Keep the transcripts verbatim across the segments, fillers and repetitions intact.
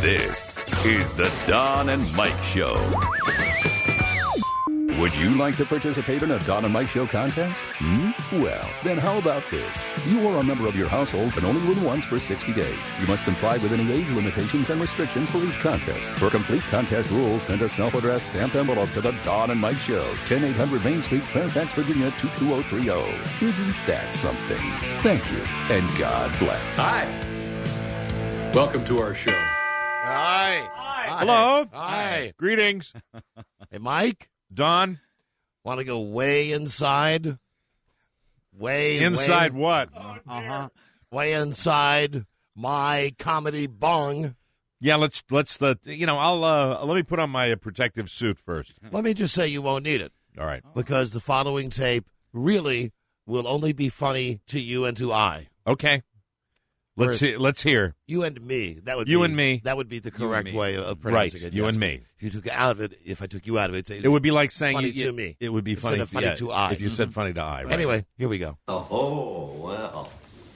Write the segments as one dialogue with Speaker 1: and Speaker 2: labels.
Speaker 1: This is the Don and Mike Show. Would you like to participate in a Don and Mike Show contest? Hmm? Well, then how about this? You or a member of your household can only win once for sixty days. You must comply with any age limitations and restrictions for each contest. For complete contest rules, send a self-addressed stamped envelope to the Don and Mike Show, ten eight hundred Main Street, Fairfax, Virginia, two two zero three zero. Isn't that something? Thank you, and God bless.
Speaker 2: Hi. Welcome to our show.
Speaker 3: Hi. Hi.
Speaker 4: Hello.
Speaker 3: Hi.
Speaker 4: Greetings.
Speaker 3: Hey, Mike.
Speaker 4: Don.
Speaker 3: Want to go way inside? Way
Speaker 4: Inside
Speaker 3: way,
Speaker 4: what?
Speaker 3: Uh-huh. Way inside my comedy bung.
Speaker 4: Yeah, let's let's the you know I'll uh, let me put on my uh, protective suit first.
Speaker 3: Let me just say you won't need it.
Speaker 4: All right.
Speaker 3: Because the following tape really will only be funny to you and to I.
Speaker 4: Okay. Let's
Speaker 3: Where-
Speaker 4: hear, let's hear.
Speaker 3: You and me. That would
Speaker 4: You
Speaker 3: be,
Speaker 4: and me.
Speaker 3: That would be the correct
Speaker 4: me.
Speaker 3: way of pronouncing
Speaker 4: Right,
Speaker 3: it.
Speaker 4: you
Speaker 3: yes.
Speaker 4: and me.
Speaker 3: If you took it out of it, if I took you out of it, it'd say
Speaker 4: It would be like saying
Speaker 3: funny
Speaker 4: you,
Speaker 3: to me.
Speaker 4: It would be
Speaker 3: Instead
Speaker 4: funny,
Speaker 3: of funny
Speaker 4: yeah,
Speaker 3: to I.
Speaker 4: if you said funny to I. Right.
Speaker 3: Anyway, here we go.
Speaker 5: Oh, well.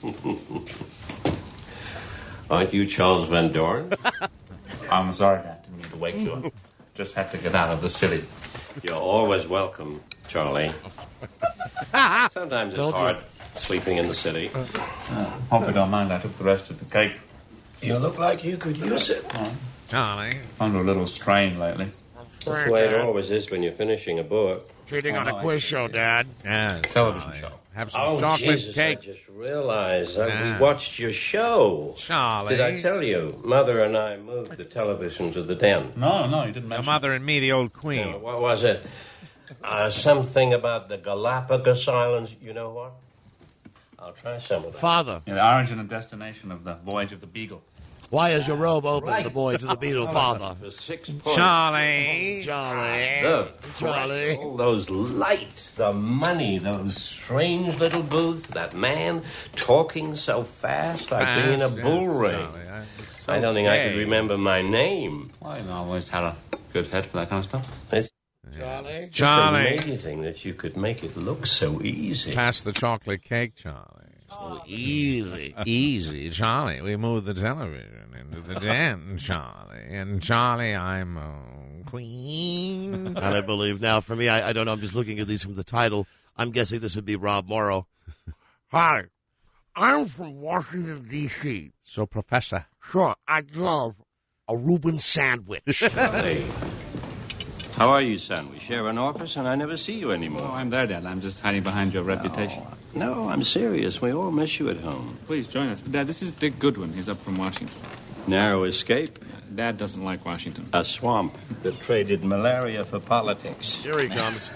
Speaker 5: Aren't you Charles Van Doren?
Speaker 6: I'm sorry, I didn't mean to wake you up. Just had to get out of the city.
Speaker 5: You're always welcome, Charlie. Sometimes it's
Speaker 3: Told you.
Speaker 5: hard sleeping in the city.
Speaker 6: Uh, hope you don't mind, I took the rest of the cake.
Speaker 5: You look like you could use it.
Speaker 4: Charlie.
Speaker 6: Under a little strain lately.
Speaker 5: That's the way it always is when you're finishing a book.
Speaker 3: Cheating on a quiz show, Dad.
Speaker 4: Yeah,
Speaker 6: Television
Speaker 4: Charlie.
Speaker 6: show.
Speaker 4: Have some
Speaker 5: Oh,
Speaker 4: chocolate
Speaker 5: Jesus,
Speaker 4: cake.
Speaker 5: I just realized that
Speaker 4: Yeah.
Speaker 5: we watched your show.
Speaker 4: Charlie.
Speaker 5: Did I tell you? Mother and I moved the television to the den.
Speaker 6: No, no, you didn't
Speaker 4: The
Speaker 6: mention
Speaker 4: mother and me, the old queen.
Speaker 5: Uh, what was it? Uh, something about the Galapagos Islands. You know what? I'll try some of that.
Speaker 3: Father,
Speaker 6: Yeah, the origin and destination of the Voyage of the Beagle.
Speaker 3: why is your robe open?
Speaker 5: Right.
Speaker 3: The boy to the beetle, father.
Speaker 5: For six points.
Speaker 4: Charlie.
Speaker 3: Charlie.
Speaker 5: The
Speaker 3: Charlie.
Speaker 5: all those lights, the money, those strange little booths, that man talking so fast like being in a
Speaker 4: Fast,
Speaker 5: bull
Speaker 4: yes,
Speaker 5: ring.
Speaker 4: Charlie. I- it's
Speaker 5: I don't think I
Speaker 4: okay.
Speaker 5: could remember my name.
Speaker 6: Well, I've always had a good head for that kind of stuff.
Speaker 5: It's
Speaker 3: Charlie.
Speaker 5: just
Speaker 4: Charlie.
Speaker 5: amazing that you could make it look so easy.
Speaker 4: Pass the chocolate cake, Charlie.
Speaker 3: Oh, easy.
Speaker 4: Easy, Charlie. We moved the television into the den, Charlie. And Charlie, I'm a queen.
Speaker 3: And I believe now, for me, I, I don't know. I'm just looking at these from the title. I'm guessing this would be Rob Morrow. Hi, I'm from Washington, D C
Speaker 4: So, Professor.
Speaker 3: Sure, I'd love a Reuben sandwich.
Speaker 5: Hey. How are you, son? We share an office and I never see you
Speaker 6: Oh,
Speaker 5: anymore.
Speaker 6: I'm there, Dad. I'm just hiding behind your reputation.
Speaker 5: No, I'm serious. We all miss you at home.
Speaker 6: Please join us. Dad, this is Dick Goodwin. He's up from Washington.
Speaker 5: Narrow escape,
Speaker 6: Dad doesn't like Washington.
Speaker 5: a swamp that traded malaria for politics.
Speaker 3: Here he comes.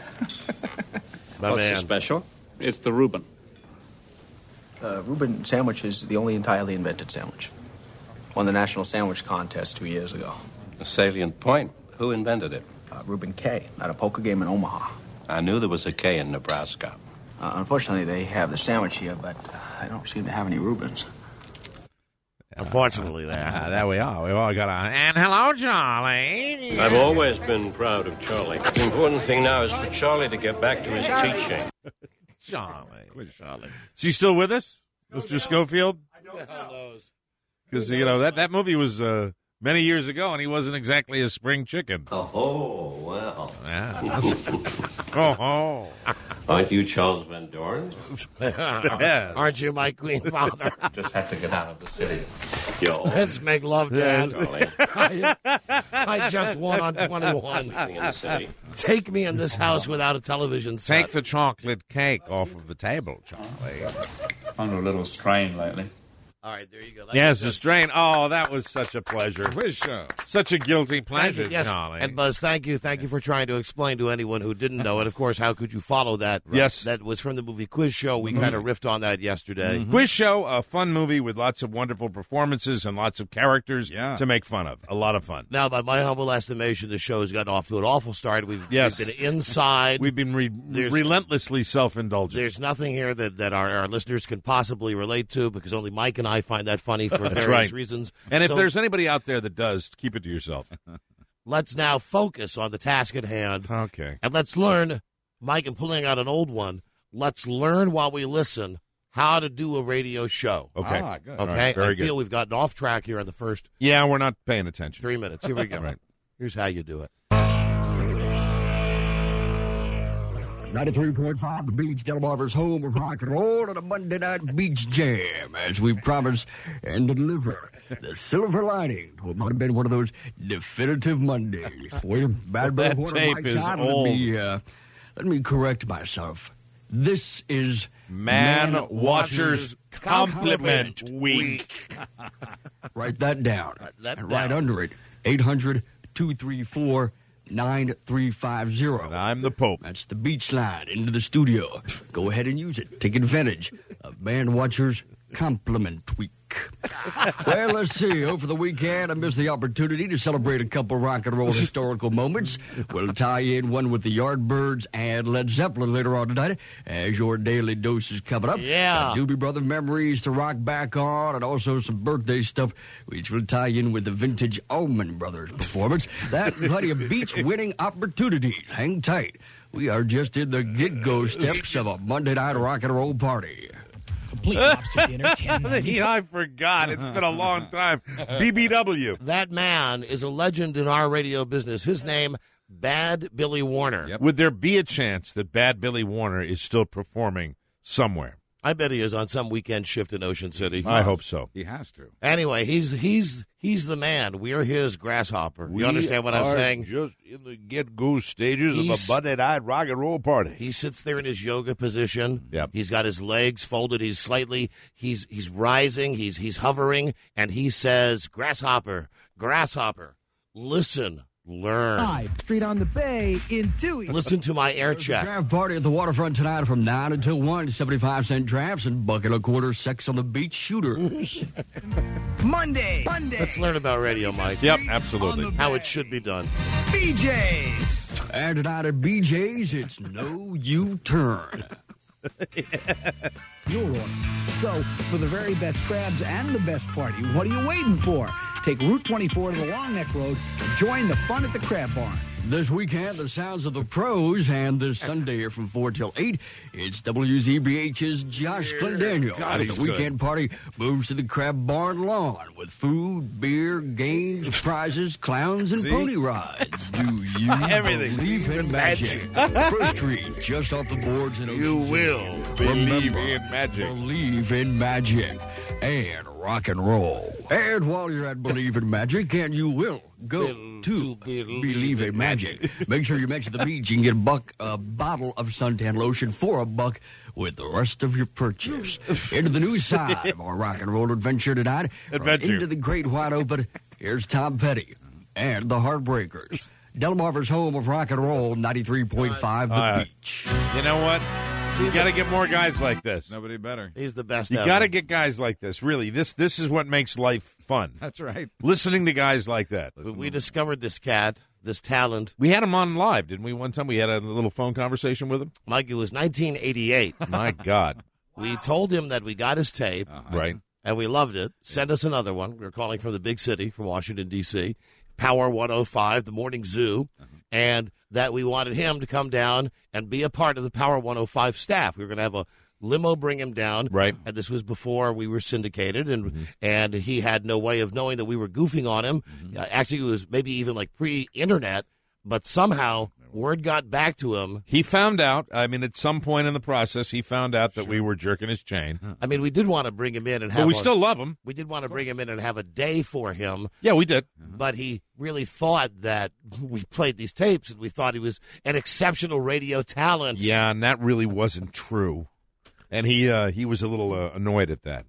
Speaker 3: My
Speaker 5: What's
Speaker 3: man.
Speaker 5: the special?
Speaker 6: It's the Reuben.
Speaker 7: Uh, Reuben sandwich is the only entirely invented sandwich. Won the National Sandwich Contest two years ago.
Speaker 5: A salient point. Who invented it?
Speaker 7: Uh, Reuben K. at a poker game in Omaha.
Speaker 5: I knew there was a K in Nebraska.
Speaker 7: Uh, unfortunately, they have the sandwich here, but uh, they don't seem to have any Reubens.
Speaker 3: Unfortunately, there.
Speaker 4: Ah, there we are. We've all got our... And hello, Charlie.
Speaker 5: I've always been proud of Charlie. The important thing now is for Charlie to get back to his teaching.
Speaker 4: Charlie.
Speaker 3: Charlie.
Speaker 4: Is he still with us, Mister Schofield?
Speaker 3: Who the hell knows?
Speaker 4: Because, you know, that, that movie was uh, many years ago, and he wasn't exactly a spring chicken.
Speaker 5: Oh, well.
Speaker 4: Yeah. oh, oh.
Speaker 5: Aren't you Charles Van Doren?
Speaker 4: Yeah.
Speaker 3: Aren't you my queen father?
Speaker 6: Just had to get out of the city.
Speaker 5: You're all
Speaker 3: Let's make love, Dad.
Speaker 5: Charlie.
Speaker 3: I, I just won on twenty-one.
Speaker 5: Living in the city.
Speaker 3: Take me in this house without a television set.
Speaker 4: Take the chocolate cake off of the table, Charlie.
Speaker 6: Under a little strain lately.
Speaker 3: All right, there you go. That's
Speaker 4: Yes,
Speaker 3: good.
Speaker 4: the strain. Oh, that was such a pleasure. Such a guilty
Speaker 3: Thank
Speaker 4: pleasure,
Speaker 3: you, yes.
Speaker 4: Charlie.
Speaker 3: And Buzz, thank you, thank you for trying to explain to anyone who didn't know. And of course, how could you follow that?
Speaker 4: Yes.
Speaker 3: that was from the movie Quiz Show. We kind of riffed on that yesterday.
Speaker 4: Quiz Show, a fun movie with lots of wonderful performances and lots of characters to make fun of. A lot of fun.
Speaker 3: Now, by my humble estimation, the show has gotten off to an awful start. We've,
Speaker 4: Yes.
Speaker 3: we've been inside.
Speaker 4: We've been re-
Speaker 3: There's-
Speaker 4: relentlessly self-indulgent.
Speaker 3: There's nothing here that, that our, our listeners can possibly relate to because only Mike and I find that funny for various
Speaker 4: right.
Speaker 3: reasons.
Speaker 4: And if
Speaker 3: So
Speaker 4: there's anybody out there that does, keep it to yourself.
Speaker 3: let's now focus on the task at hand.
Speaker 4: Okay.
Speaker 3: And let's learn, Mike, and pulling out an old one, let's learn while we listen how to do a radio show.
Speaker 4: Okay.
Speaker 8: Ah, good.
Speaker 3: Okay,
Speaker 4: All right, very
Speaker 3: I feel
Speaker 4: good.
Speaker 3: we've gotten off track here in the first
Speaker 4: Yeah, we're not paying attention.
Speaker 3: three minutes. Here we go.
Speaker 4: Right.
Speaker 3: Here's how you do it.
Speaker 9: ninety-three point five, the Beach, Delmarva's home of rock and roll, and a Monday night beach jam, as we promise and deliver the silver lining to what might have been one of those definitive Mondays. For you, bad
Speaker 4: That
Speaker 9: brother,
Speaker 4: tape
Speaker 9: Mike
Speaker 4: is
Speaker 9: Todd,
Speaker 4: old.
Speaker 9: Let me, uh, let me correct myself. This is
Speaker 4: Man,
Speaker 9: Man
Speaker 4: Watchers Compliment
Speaker 3: Compliment
Speaker 4: Week.
Speaker 9: Write that down.
Speaker 3: that
Speaker 9: and right
Speaker 3: down.
Speaker 9: under it, eight hundred, two three four, nine three five zero.
Speaker 4: And I'm the Pope.
Speaker 9: That's the beach line into the studio. Go ahead and use it. Take advantage of Man Watchers Compliment Week. Well, let's see. Over the weekend, I missed the opportunity to celebrate a couple rock and roll historical moments. We'll tie in one with the Yardbirds and Led Zeppelin later on tonight as your daily dose is coming up.
Speaker 3: Yeah.
Speaker 9: Got Doobie Brother memories to rock back on, and also some birthday stuff, which will tie in with the vintage Allman Brothers performance. That and plenty of beach-winning opportunities. Hang tight. We are just in the get-go steps of a Monday night rock and roll party.
Speaker 10: Complete lobster dinner, ten ninety.
Speaker 4: I forgot. It's been a long time. B B W.
Speaker 3: That man is a legend in our radio business. His name, Bad Billy Warner.
Speaker 4: Would there be a chance that Bad Billy Warner is still performing somewhere?
Speaker 3: I bet he is on some weekend shift in Ocean City.
Speaker 4: I hope so.
Speaker 8: He has to.
Speaker 3: Anyway, he's he's he's the man. We are his grasshopper. You understand what I'm saying?
Speaker 4: Just in the get-go stages
Speaker 3: He's-
Speaker 4: of a Monday night rock and roll party.
Speaker 3: He sits there in his yoga position.
Speaker 4: Yep.
Speaker 3: He's got his legs folded. He's slightly he's he's rising. He's he's hovering, and he says, "Grasshopper, grasshopper, listen, learn,
Speaker 10: Five, Street on the Bay in Dewey.
Speaker 3: listen to my air check."
Speaker 9: Draft party at the waterfront tonight from nine until one. seventy-five cent drafts and bucket a quarter sex on the beach shooters.
Speaker 10: Monday, Monday.
Speaker 3: Let's learn about radio, Mike.
Speaker 4: Yep, absolutely.
Speaker 3: How it should be done.
Speaker 10: B J's.
Speaker 9: And tonight at B J's, it's no U-turn.
Speaker 10: Your order. So, for the very best crabs and the best party, what are you waiting for? Take Route twenty-four to the Long Neck Road and join the fun at the Crab Barn.
Speaker 9: This weekend, the sounds of the pros, and this Sunday from four till eight, it's W Z B H's Josh Glendaniel.
Speaker 4: God,
Speaker 9: As
Speaker 4: he's
Speaker 9: the weekend party moves to the Crab Barn lawn with food, beer, games, prizes, clowns, and pony rides. Do you
Speaker 4: Everything.
Speaker 9: believe in magic? First Street, just off the boards in Ocean
Speaker 3: You
Speaker 9: City.
Speaker 3: will
Speaker 4: believe
Speaker 9: Remember,
Speaker 4: in magic.
Speaker 9: Believe in magic and rock and roll. And while you're at Believe in Magic, and you will go
Speaker 3: Will
Speaker 9: to
Speaker 3: to believe
Speaker 9: Believe in
Speaker 3: in
Speaker 9: Magic. Make sure you mention the beach. You can get a buck a bottle of suntan lotion for a buck with the rest of your purchase. Into the new side of our rock and roll adventure tonight.
Speaker 4: Adventure.
Speaker 9: Into the great wide open. Here's Tom Petty and the Heartbreakers. Delmarva's home of rock and roll, ninety-three point five The
Speaker 4: Uh,
Speaker 9: Beach.
Speaker 4: You know what? You got to get more guys like this.
Speaker 8: Nobody better.
Speaker 3: He's the best
Speaker 4: You
Speaker 3: ever.
Speaker 4: got to get guys like this. Really, this this is what makes life fun.
Speaker 8: That's right.
Speaker 4: Listening to guys like that.
Speaker 3: But we discovered this cat, this talent.
Speaker 4: We had him on live, didn't we? One time we had a little phone conversation with him.
Speaker 3: Mike, it was nineteen eighty-eight.
Speaker 4: My God.
Speaker 3: We told him that we got his tape,
Speaker 4: Right.
Speaker 3: and we loved it. Send us another one. We were calling from the big city, from Washington, D C Power one oh five, the Morning Zoo, and that we wanted him to come down and be a part of the Power one oh five staff. We were going to have a limo bring him down.
Speaker 4: Right.
Speaker 3: And this was before we were syndicated, and and he had no way of knowing that we were goofing on him. Uh, actually, it was maybe even like pre-internet, but somehow word got back to him.
Speaker 4: He found out, I mean, at some point in the process, he found out that we were jerking his chain.
Speaker 3: I mean, we did want to bring him in and have
Speaker 4: But we
Speaker 3: a-
Speaker 4: still love him.
Speaker 3: we did want to bring him in and have a day for him.
Speaker 4: Yeah, we did.
Speaker 3: But he really thought that we played these tapes, and we thought he was an exceptional radio talent.
Speaker 4: Yeah, and that really wasn't true. And he uh, he was a little uh, annoyed at that.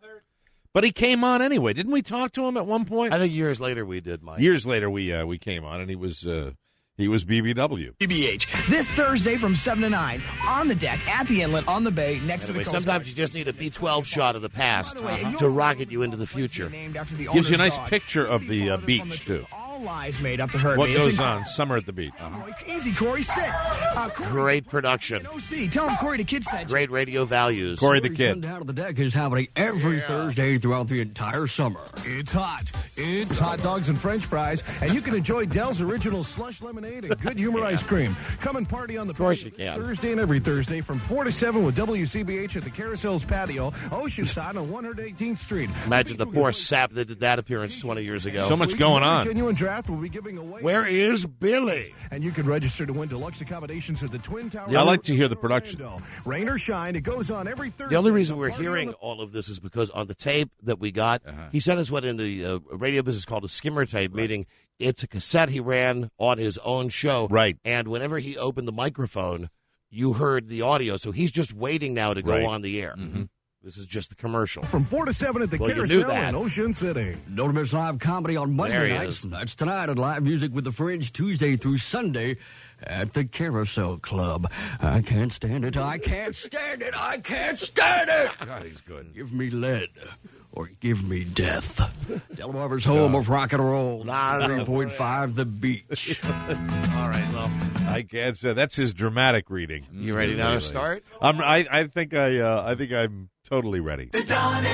Speaker 4: But he came on anyway. Didn't we talk to him at one point?
Speaker 3: I think years later we did, Mike.
Speaker 4: Years later, we uh, we came on, and he was uh, he was B B W.
Speaker 10: B B H. This Thursday from seven to nine on the deck, at the inlet, on the bay, next
Speaker 3: Anyway,
Speaker 10: to the Coast
Speaker 3: sometimes
Speaker 10: Guard.
Speaker 3: you just need a B twelve shot of the past
Speaker 10: By the way,
Speaker 3: to rocket you into the future.
Speaker 10: Named after the
Speaker 4: Gives you a
Speaker 10: owner's
Speaker 4: nice
Speaker 10: dog.
Speaker 4: picture of the uh,
Speaker 10: From
Speaker 4: beach, too.
Speaker 10: all lies made up to hurt
Speaker 4: What
Speaker 10: me.
Speaker 4: goes
Speaker 10: It's in-
Speaker 4: on? Summer at the Beach.
Speaker 10: Oh, easy, Corey. Sit. Uh, Corey,
Speaker 3: Great production.
Speaker 10: O C. Tell him Corey the Kid said.
Speaker 3: Great radio values.
Speaker 4: Corey the
Speaker 9: Corey's
Speaker 4: Kid.
Speaker 9: Down to the Deck is happening every Thursday throughout the entire summer.
Speaker 8: It's hot. It's hot dogs and French fries, and you can enjoy Dell's original slush lemonade and good humor ice cream. Come and party on the
Speaker 3: Of course
Speaker 8: patio
Speaker 3: you can.
Speaker 8: this Thursday and every Thursday from four to seven with W C B H at the Carousels Patio, Oceanside on one hundred eighteenth Street.
Speaker 3: Imagine the poor sap that did that appearance twenty years ago.
Speaker 4: So much going on.
Speaker 8: Genuine Draft will be giving away.
Speaker 3: Where is Billy?
Speaker 8: And you can register to win deluxe accommodations at the Twin Towers.
Speaker 4: I like to hear the production.
Speaker 8: Orlando. Rain or shine, it goes on every Thursday.
Speaker 3: The only reason we're
Speaker 8: Party on
Speaker 3: hearing
Speaker 8: the-
Speaker 3: all of this is because on the tape that we got,
Speaker 4: Uh-huh.
Speaker 3: he sent us what in the uh, radio business called a skimmer tape, meaning it's a cassette he ran on his own show.
Speaker 4: Right.
Speaker 3: And whenever he opened the microphone, you heard the audio. So he's just waiting now to go
Speaker 4: Right.
Speaker 3: on the air.
Speaker 4: Mhm.
Speaker 3: This is just the commercial.
Speaker 8: From four to seven at the
Speaker 3: Well, you knew
Speaker 8: Carousel
Speaker 3: that.
Speaker 8: in Ocean City.
Speaker 9: Don't miss live comedy on
Speaker 3: There
Speaker 9: Monday
Speaker 3: he
Speaker 9: nights.
Speaker 3: is.
Speaker 9: That's tonight at Live Music with the Fringe, Tuesday through Sunday at the Carousel Club. I can't stand it. I can't stand it. I can't stand it.
Speaker 4: God, he's good.
Speaker 9: Give me lead or give me death. Delmarva's home of rock and roll. three point five The Beach.
Speaker 3: All right, well,
Speaker 4: I can't say that's his dramatic reading.
Speaker 3: you ready now to
Speaker 4: Really.
Speaker 3: start?
Speaker 4: I'm, I, I think I, uh, I think I'm totally ready.
Speaker 3: Well,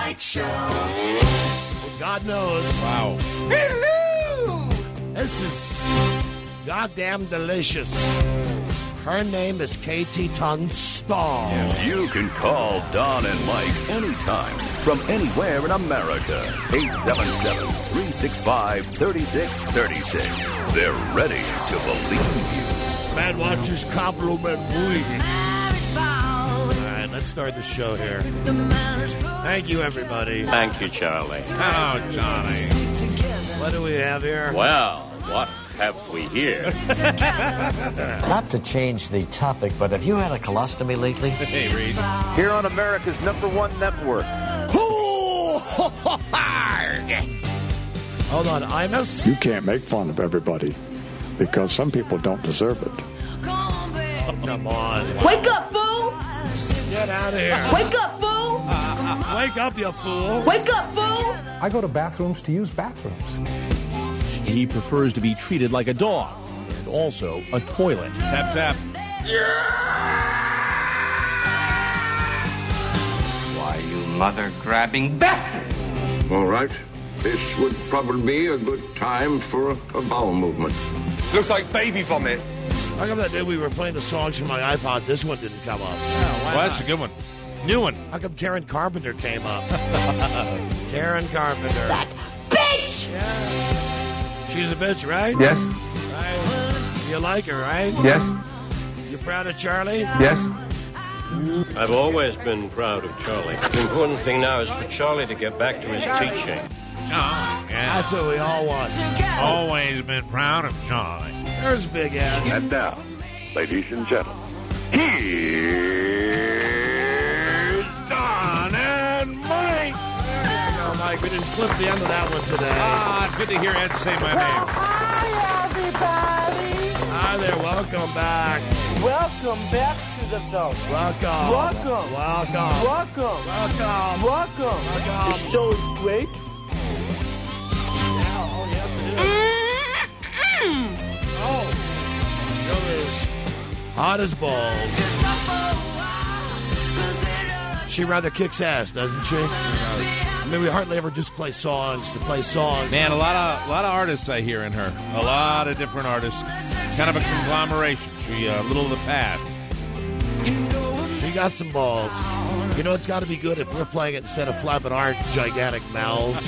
Speaker 3: God knows.
Speaker 4: Wow.
Speaker 3: Hello! This is goddamn delicious. Her name is Katie Tunstall.
Speaker 1: You can call Don and Mike anytime from anywhere in America. eight seven seven, three six five, three six three six. They're ready to believe you.
Speaker 3: Man watches compliment we. All right, let's start the show here. Thank you, everybody.
Speaker 5: Thank you, Charlie.
Speaker 4: Oh, Johnny.
Speaker 3: What do we have here?
Speaker 5: Well, what have we here?
Speaker 11: Not to change the topic, but have you had a colostomy lately?
Speaker 4: Hey, Reed.
Speaker 1: Here on America's number one network.
Speaker 3: Hold on, Imus?
Speaker 12: You can't make fun of everybody because some people don't deserve it.
Speaker 3: Oh, come on.
Speaker 13: Wake up, fool!
Speaker 3: Get out of here.
Speaker 13: Wake up, fool!
Speaker 3: Wake up, you fool.
Speaker 13: Wake up, fool!
Speaker 14: I go to bathrooms to use bathrooms.
Speaker 15: He prefers to be treated like a dog and also a toilet.
Speaker 4: Tap, tap.
Speaker 5: Why, you mother-grabbing bastard!
Speaker 16: All right. This would probably be a good time for a, a bowel movement.
Speaker 17: Looks like baby vomit.
Speaker 3: How come that day we were playing the songs from my iPod, this one didn't come up?
Speaker 4: Well, that's a good one. New one.
Speaker 3: How come Karen Carpenter came up? Karen Carpenter.
Speaker 13: That bitch!
Speaker 3: Yeah. She's a bitch, right?
Speaker 14: Yes.
Speaker 3: Right. You like her, right?
Speaker 14: Yes.
Speaker 3: You proud of Charlie?
Speaker 14: Yes.
Speaker 5: I've always been proud of Charlie. The important thing now is for Charlie to get back to his teaching.
Speaker 4: Charlie. Yeah.
Speaker 3: That's what we all want.
Speaker 4: Always been proud of Charlie.
Speaker 3: There's Big Ed.
Speaker 16: And now, ladies and gentlemen, here's Don and Mike.
Speaker 3: There you go, Mike. We didn't clip the end of that one today.
Speaker 4: Ah, good to hear Ed say my name.
Speaker 13: Hi, everybody!
Speaker 3: Hi there. Welcome back.
Speaker 13: Welcome back to the zone.
Speaker 3: Welcome.
Speaker 13: Welcome.
Speaker 3: Welcome.
Speaker 13: Welcome.
Speaker 3: Welcome.
Speaker 13: Welcome.
Speaker 3: Welcome.
Speaker 13: The show is great.
Speaker 3: Yeah, oh, yes, it is. Oh, show is hot as balls. She rather kicks ass, doesn't she? I mean, we hardly ever just play songs to play songs.
Speaker 4: Man, a lot of a lot of artists I hear in her. A lot of different artists. Kind of a conglomeration. She uh, a little of the past.
Speaker 3: She got some balls. You know, it's got to be good if we're playing it instead of flapping our gigantic mouths.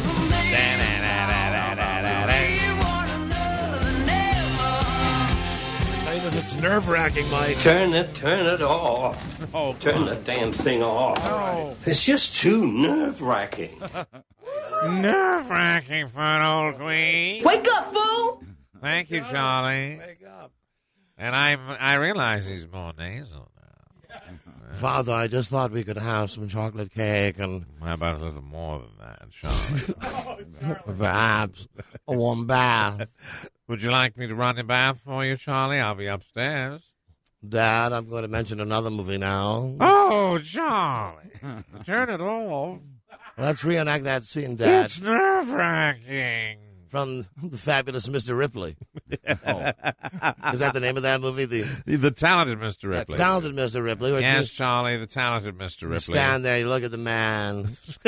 Speaker 3: It's nerve-wracking, Mike.
Speaker 5: Turn it, turn it off.
Speaker 4: Oh,
Speaker 5: turn the damn thing off.
Speaker 3: No.
Speaker 5: It's just too nerve-wracking.
Speaker 4: Nerve-wracking for an old queen.
Speaker 13: Wake up, fool!
Speaker 4: Thank you, Charlie.
Speaker 3: Wake up.
Speaker 4: And I I realize he's more nasal now.
Speaker 3: Father, I just thought we could have some chocolate cake and...
Speaker 4: How about a little more than that, Charlie?
Speaker 3: Perhaps a warm bath.
Speaker 4: Would you like me to run a bath for you, Charlie? I'll be upstairs.
Speaker 3: Dad, I'm going to mention another movie now.
Speaker 4: Oh, Charlie. Turn it off.
Speaker 3: Let's reenact that scene, Dad.
Speaker 4: It's nerve-wracking.
Speaker 3: from The Fabulous Mister Ripley. Oh. Is that the name of that movie? The
Speaker 4: The Talented Mister Ripley.
Speaker 3: Talented Mister Ripley. Which
Speaker 4: Yes,
Speaker 3: is,
Speaker 4: Charlie, the Talented Mister
Speaker 3: you
Speaker 4: Ripley.
Speaker 3: stand there, you look at the man.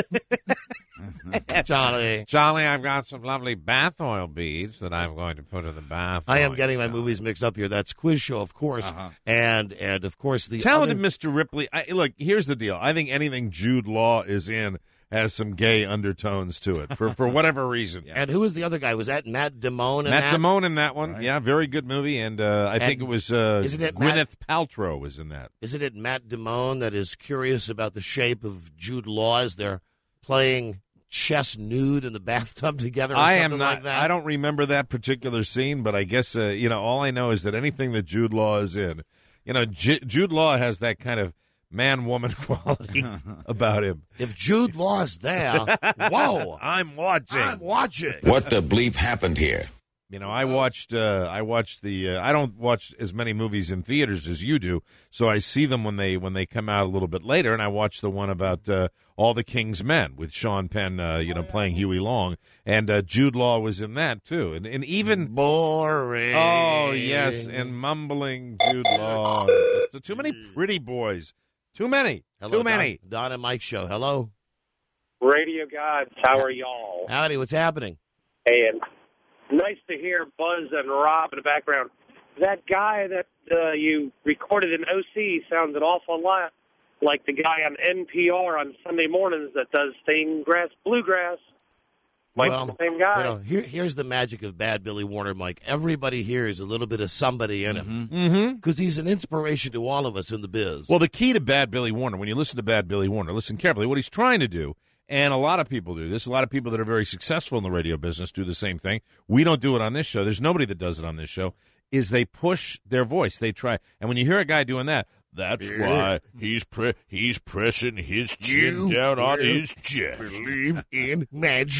Speaker 3: Charlie.
Speaker 4: Charlie, I've got some lovely bath oil beads that I'm going to put in the bath.
Speaker 3: I am
Speaker 4: oil.
Speaker 3: getting my movies mixed up here. That's Quiz Show, of course,
Speaker 4: Uh-huh.
Speaker 3: and and of course the
Speaker 4: Talented
Speaker 3: other-
Speaker 4: Mister Ripley. I, look, here's the deal. I think anything Jude Law is in has some gay undertones to it for for whatever reason.
Speaker 3: And who was the other guy? Was that Matt Damone? In
Speaker 4: Matt
Speaker 3: that?
Speaker 4: Damone in that one. Yeah, very good movie. And uh, I
Speaker 3: And
Speaker 4: think it was uh,
Speaker 3: isn't it
Speaker 4: Gwyneth
Speaker 3: Matt-
Speaker 4: Paltrow was in that.
Speaker 3: Isn't it Matt Damone that is curious about the shape of Jude Law as they're playing chest nude in the bathtub together? Or
Speaker 4: I
Speaker 3: something
Speaker 4: am not.
Speaker 3: Like that?
Speaker 4: I don't remember that particular scene, but I guess uh, you know. All I know is that anything that Jude Law is in, you know, J- Jude Law has that kind of man-woman quality about him.
Speaker 3: If Jude Law's there, whoa,
Speaker 4: I'm watching.
Speaker 3: I'm watching.
Speaker 18: What the bleep happened here?
Speaker 4: You know, I watched. Uh, I watched the. Uh, I don't watch as many movies in theaters as you do, so I see them when they when they come out a little bit later. And I watched the one about uh, All the King's Men with Sean Penn, uh, you know, playing Huey Long, and uh, Jude Law was in that too, and and even
Speaker 3: boring.
Speaker 4: Oh yes, and mumbling Jude Law. Just too many pretty boys. Too many.
Speaker 3: Hello,
Speaker 4: Too many.
Speaker 3: Don, Don and Mike Show. Hello.
Speaker 19: Radio gods, how are y'all?
Speaker 3: Howdy, what's happening?
Speaker 19: And nice to hear Buzz and Rob in the background. That guy that uh, you recorded in O C sounds an awful lot like the guy on N P R on Sunday mornings that does stained grass bluegrass. Like
Speaker 3: Well,
Speaker 19: the same guy.
Speaker 3: You know, here, here's the magic of Bad Billy Warner, Mike. Everybody hears a little bit of somebody in him
Speaker 4: Mm-hmm.
Speaker 3: because he's an inspiration to all of us in the biz.
Speaker 4: Well, the key to Bad Billy Warner, when you listen to Bad Billy Warner, listen carefully. What he's trying to do, and a lot of people do this, a lot of people that are very successful in the radio business do the same thing. We don't do it on this show. There's nobody that does it on this show, is they push their voice. They try. And when you hear a guy doing that, that's
Speaker 3: Yeah.
Speaker 4: why he's pre- he's pressing his chin
Speaker 3: You
Speaker 4: down on
Speaker 3: will
Speaker 4: his chest.
Speaker 3: Believe in magic.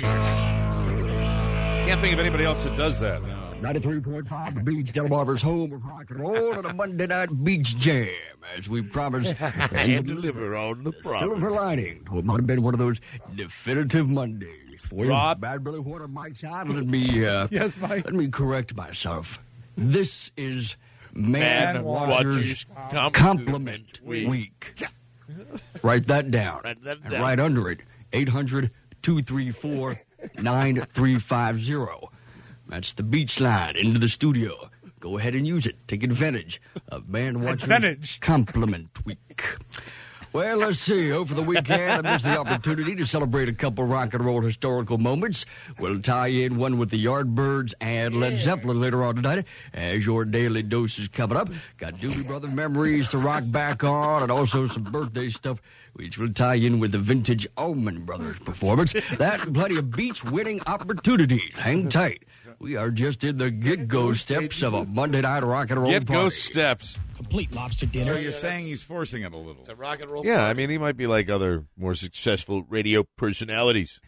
Speaker 4: Can't think of anybody else that does that.
Speaker 9: ninety-three point five, the Beach, Delmarva's home of rock and roll, and a Monday night beach jam, as we promised.
Speaker 3: And deliver on the promise.
Speaker 9: Silver lining to what might have been one of those definitive Mondays. For you,
Speaker 4: Rob?
Speaker 9: Bad Billy Warner, Mike Side, let me, uh,
Speaker 14: Yes, Mike.
Speaker 9: let me correct myself. This is Man,
Speaker 4: Man
Speaker 9: Watchers
Speaker 4: Watchers
Speaker 9: Compliment
Speaker 4: Week.
Speaker 9: Week. Write that down.
Speaker 3: Write that
Speaker 9: And
Speaker 3: down.
Speaker 9: right under it, eight hundred, two three four, nine three five zero. That's the beach line into the studio. Go ahead and use it. Take advantage of Man Watchers
Speaker 14: Advantage.
Speaker 9: Compliment Week. Well, let's see. Over the weekend, I missed the opportunity to celebrate a couple rock and roll historical moments. We'll tie in one with the Yardbirds and Led Zeppelin later on tonight as your daily dose is coming up. Got Doobie Brothers memories to rock back on and also some birthday stuff, which will tie in with the vintage Allman Brothers performance. That and plenty of beach-winning opportunities. Hang tight. We are just in the get-go steps of a Monday night rock and roll
Speaker 4: Get
Speaker 9: party.
Speaker 4: go steps.
Speaker 14: Complete lobster dinner.
Speaker 20: So you're saying he's forcing it a little.
Speaker 3: It's a rock and roll.
Speaker 4: Yeah, I
Speaker 3: party.
Speaker 4: mean, he might be like other more successful radio personalities.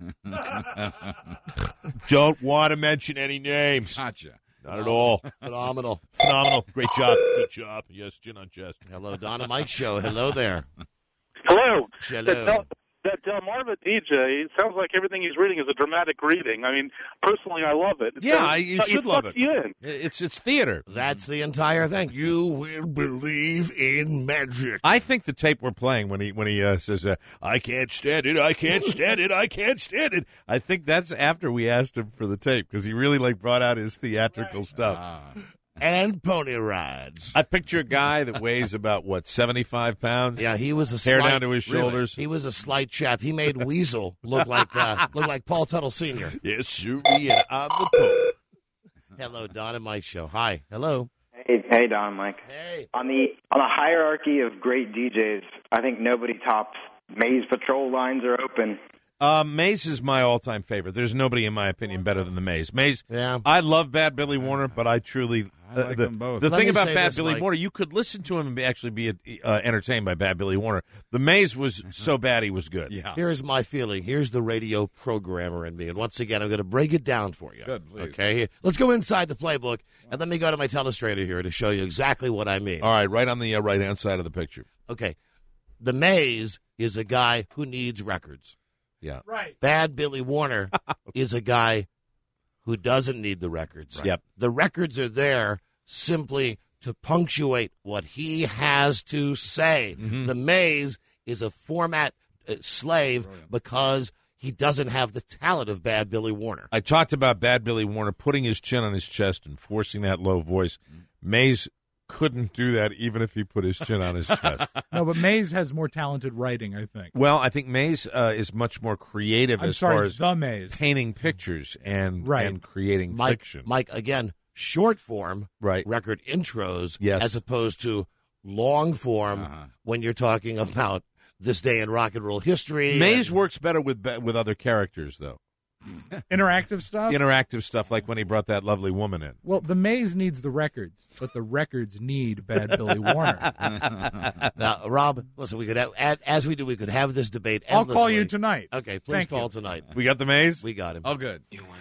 Speaker 4: Don't want to mention any names.
Speaker 20: Gotcha.
Speaker 4: Not at all.
Speaker 3: Phenomenal.
Speaker 4: Phenomenal. Great job. Good job. Yes, chin on chest.
Speaker 3: Hello, Don and Mike Show. Hello there.
Speaker 21: Hello.
Speaker 3: Hello.
Speaker 21: That, Del- that Delmarva D J, it sounds like everything he's reading is a dramatic reading. I mean, personally, I love it. It
Speaker 4: Yeah,
Speaker 21: sounds-
Speaker 4: I, you
Speaker 21: it
Speaker 4: should love
Speaker 21: sucks
Speaker 4: it.
Speaker 21: You in.
Speaker 4: It's it's theater.
Speaker 3: That's the entire thing. You will believe in magic.
Speaker 4: I think the tape we're playing when he when he uh, says, uh, "I can't stand it, I can't stand it, I can't stand it." I think that's after we asked him for the tape because he really like brought out his theatrical stuff.
Speaker 3: And pony rides.
Speaker 4: I picture a guy that weighs about what seventy-five pounds.
Speaker 3: Yeah, he was a
Speaker 4: hair
Speaker 3: slight,
Speaker 4: down to his
Speaker 3: really,
Speaker 4: shoulders.
Speaker 3: He was a slight chap. He made Weasel look like uh, look like Paul Tuttle Senior
Speaker 4: Yes, sir, and I'm the Pope.
Speaker 3: Hello, Don and Mike Show. Hi. Hello.
Speaker 22: Hey, hey, Don, Mike.
Speaker 3: Hey.
Speaker 22: On the on the hierarchy of great D Js, I think nobody tops Maze Patrol Lines Are Open.
Speaker 4: Uh, Maze is my all-time favorite. There's nobody, in my opinion, better than the Maze. Maze.
Speaker 3: Yeah.
Speaker 4: I love Bad Billy Warner, but I truly
Speaker 20: I like
Speaker 4: uh, the,
Speaker 20: them both.
Speaker 4: The
Speaker 3: Let
Speaker 4: thing
Speaker 3: me
Speaker 4: about
Speaker 3: say
Speaker 4: Bad
Speaker 3: this,
Speaker 4: Billy
Speaker 3: Mike.
Speaker 4: Warner, you could listen to him and be, actually be uh, entertained by Bad Billy Warner. The Maze was so bad he was good.
Speaker 20: Yeah.
Speaker 3: Here's my feeling. Here's the radio programmer in me. And once again, I'm going to break it down for you.
Speaker 20: Good, please.
Speaker 3: Okay? Let's go inside the playbook, and let me go to my telestrator here to show you exactly what I mean.
Speaker 4: All right, right on the uh, right-hand side of the picture.
Speaker 3: Okay. The Maze is a guy who needs records.
Speaker 4: Yeah.
Speaker 14: Right.
Speaker 3: Bad Billy Warner is a guy who doesn't need the records.
Speaker 4: Right. Yep.
Speaker 3: The records are there simply to punctuate what he has to say.
Speaker 4: Mm-hmm.
Speaker 3: The Maze is a format uh, slave Brilliant. because he doesn't have the talent of Bad Billy Warner.
Speaker 4: I talked about Bad Billy Warner putting his chin on his chest and forcing that low voice. Mays couldn't do that even if he put his chin on his chest.
Speaker 2: No, but Mays has more talented writing, I think.
Speaker 4: Well, I think Mays uh, is much more creative
Speaker 2: I'm
Speaker 4: as
Speaker 2: sorry,
Speaker 4: far as
Speaker 2: the Mays.
Speaker 4: painting pictures and
Speaker 2: Right.
Speaker 4: and creating
Speaker 3: Mike,
Speaker 4: fiction.
Speaker 3: Mike, again, short form
Speaker 4: Right.
Speaker 3: record intros
Speaker 4: Yes.
Speaker 3: as opposed to long form
Speaker 20: Uh-huh.
Speaker 3: when you're talking about this day in rock and roll history.
Speaker 4: Mays
Speaker 3: and-
Speaker 4: works better with be- with other characters, though.
Speaker 2: Interactive stuff?
Speaker 4: Interactive stuff, like when he brought that lovely woman in.
Speaker 2: Well, the Maze needs the records, but the records need Bad Billy Warner.
Speaker 3: Now, Rob, listen, we could have, a- as we do, we could have this debate
Speaker 2: I'll
Speaker 3: endlessly.
Speaker 2: call you tonight.
Speaker 3: Okay, please
Speaker 2: Thank
Speaker 3: call
Speaker 2: you.
Speaker 3: tonight.
Speaker 4: We got the Maze?
Speaker 3: We got him.
Speaker 20: Oh, good.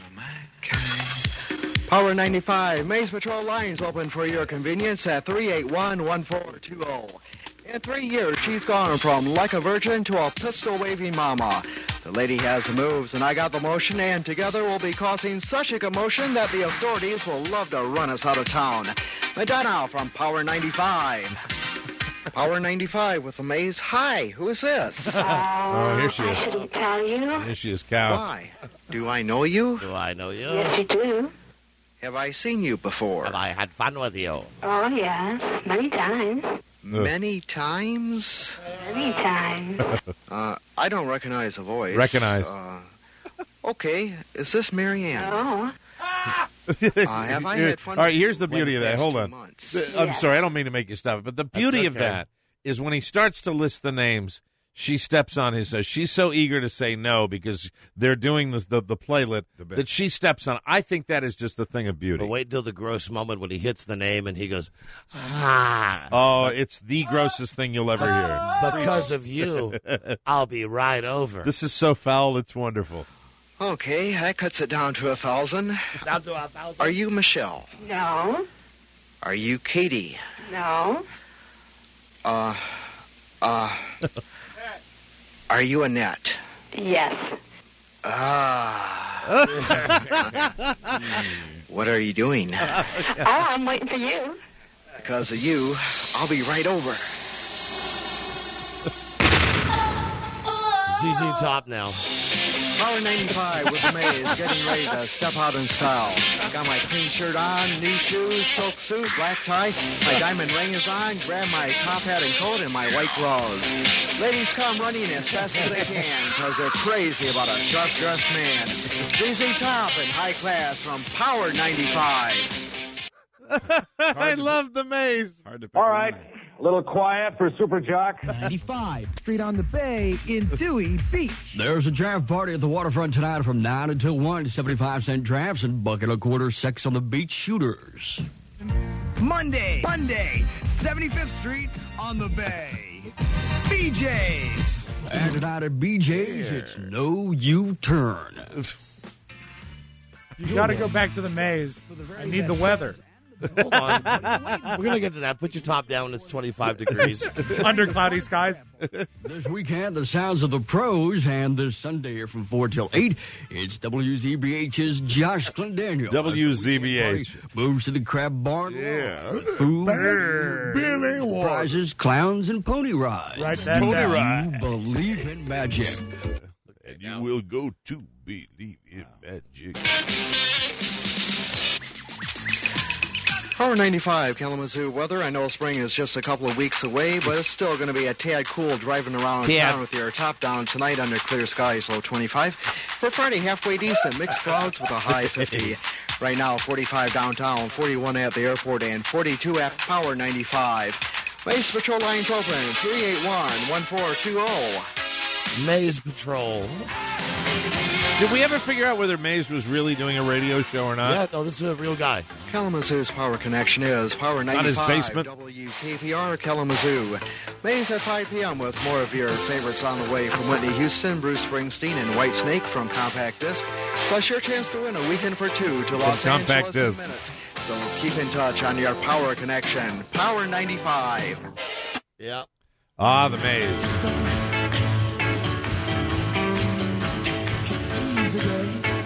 Speaker 9: Power ninety-five, Maze Patrol lines open for your convenience at three eight one, one four two zero. In three years, she's gone from like a virgin to a pistol-waving mama. The lady has the moves, and I got the motion, and together we'll be causing such a commotion that the authorities will love to run us out of town. Madonna from Power ninety-five. Power ninety-five with the Maze. Hi, who is this?
Speaker 4: Oh, here she is.
Speaker 13: I shouldn't tell you.
Speaker 4: Here she is, Cow.
Speaker 9: Why? Do I know you?
Speaker 3: Do I know you?
Speaker 13: Yes, you do.
Speaker 9: Have I seen you before?
Speaker 3: Have I had fun with you?
Speaker 13: Oh, yes. Many times.
Speaker 9: Many times?
Speaker 13: Many times.
Speaker 9: Uh, I don't recognize the voice.
Speaker 4: Recognize.
Speaker 9: Uh, okay, is this Marianne?
Speaker 13: Oh.
Speaker 9: Uh, have I had fun?
Speaker 4: All right, here's the
Speaker 9: with
Speaker 4: beauty
Speaker 9: you
Speaker 4: of that.
Speaker 9: past
Speaker 4: Hold
Speaker 9: two
Speaker 4: on.
Speaker 9: months?
Speaker 4: The- I'm
Speaker 13: Yeah.
Speaker 4: sorry, I don't mean to make you stop it, but the beauty of
Speaker 3: okay.
Speaker 4: that is when he starts to list the names, she steps on his. Uh, she's so eager to say no because they're doing the the, the playlet
Speaker 20: bit.
Speaker 4: that she steps on. I think that is just the thing of beauty.
Speaker 3: But wait till the gross moment when he hits the name and he goes, ah.
Speaker 4: Oh, it's the grossest thing you'll ever hear.
Speaker 3: Because of you, I'll be right over.
Speaker 4: This is so foul, it's wonderful.
Speaker 9: Okay, that cuts it down to a thousand.
Speaker 3: Down to a thousand.
Speaker 9: Are you Michelle?
Speaker 13: No.
Speaker 9: Are you Katie?
Speaker 13: No.
Speaker 9: Uh, uh, are you Annette?
Speaker 13: Yes.
Speaker 9: Ah. What are you doing?
Speaker 13: Oh, I'm waiting for you.
Speaker 9: Because of you, I'll be right over.
Speaker 3: Z Z Top now.
Speaker 9: Power ninety-five with the Maze, getting ready to step out in style. Got my clean shirt on, new shoes, silk suit, black tie. My diamond ring is on. Grab my top hat and coat and my white gloves. Ladies come running as fast as they can because they're crazy about a sharp-dressed man. Z Z Top in high class from Power ninety-five.
Speaker 4: I love the Maze.
Speaker 20: Hard to pick
Speaker 7: All
Speaker 20: one
Speaker 7: right.
Speaker 20: out.
Speaker 7: A little quiet for Super Jock.
Speaker 10: ninety-five, straight on the bay in Dewey Beach.
Speaker 9: There's a draft party at the waterfront tonight from nine until one. seventy-five cent drafts and bucket a quarter sex on the beach shooters.
Speaker 10: Monday, Monday, seventy-fifth Street on the bay. B J's.
Speaker 9: And tonight at B J's, it's no U-turn.
Speaker 2: You got to go back to the Maze. I need the weather.
Speaker 3: Hold on. We're going to get to that. Put your top down. It's twenty-five degrees.
Speaker 2: Under cloudy skies.
Speaker 9: This weekend, the sounds of the pros, and this Sunday here from four till eight, it's W Z B H's Josh Clendaniel.
Speaker 4: W Z B H.
Speaker 9: Moves to the Crab Barn.
Speaker 4: Yeah.
Speaker 9: Food,
Speaker 4: Billy Warner.
Speaker 9: prizes, clowns, and pony rides.
Speaker 2: Write that
Speaker 4: Pony
Speaker 2: down.
Speaker 4: ride.
Speaker 9: You believe in magic.
Speaker 4: And you will go to believe in magic.
Speaker 9: Power ninety-five, Kalamazoo weather. I know spring is just a couple of weeks away, but it's still going to be a tad cool driving around
Speaker 4: Yeah.
Speaker 9: town with your top down tonight under clear skies, low twenty-five. For Friday, halfway decent, mixed clouds with a high fifty. Right now, forty-five downtown, forty-one at the airport, and forty-two at Power ninety-five. Maze Patrol lines open, three eight one, one four two zero.
Speaker 3: Maze Patrol.
Speaker 4: Did we ever figure out whether Maze was really doing a radio show or not?
Speaker 3: Yeah, no, this is a real guy.
Speaker 9: Kalamazoo's power connection is Power ninety-five.
Speaker 4: Not his basement.
Speaker 9: W K P R Kalamazoo. Maze at five p.m. with more of your favorites on the way from Whitney Houston, Bruce Springsteen, and Whitesnake from Compact Disc. Plus your chance to win a weekend for two to Los
Speaker 4: Compact
Speaker 9: Angeles
Speaker 4: Disc.
Speaker 9: in minutes. So keep in touch on your power connection. Power ninety-five.
Speaker 3: Yeah.
Speaker 4: Ah, the Maze.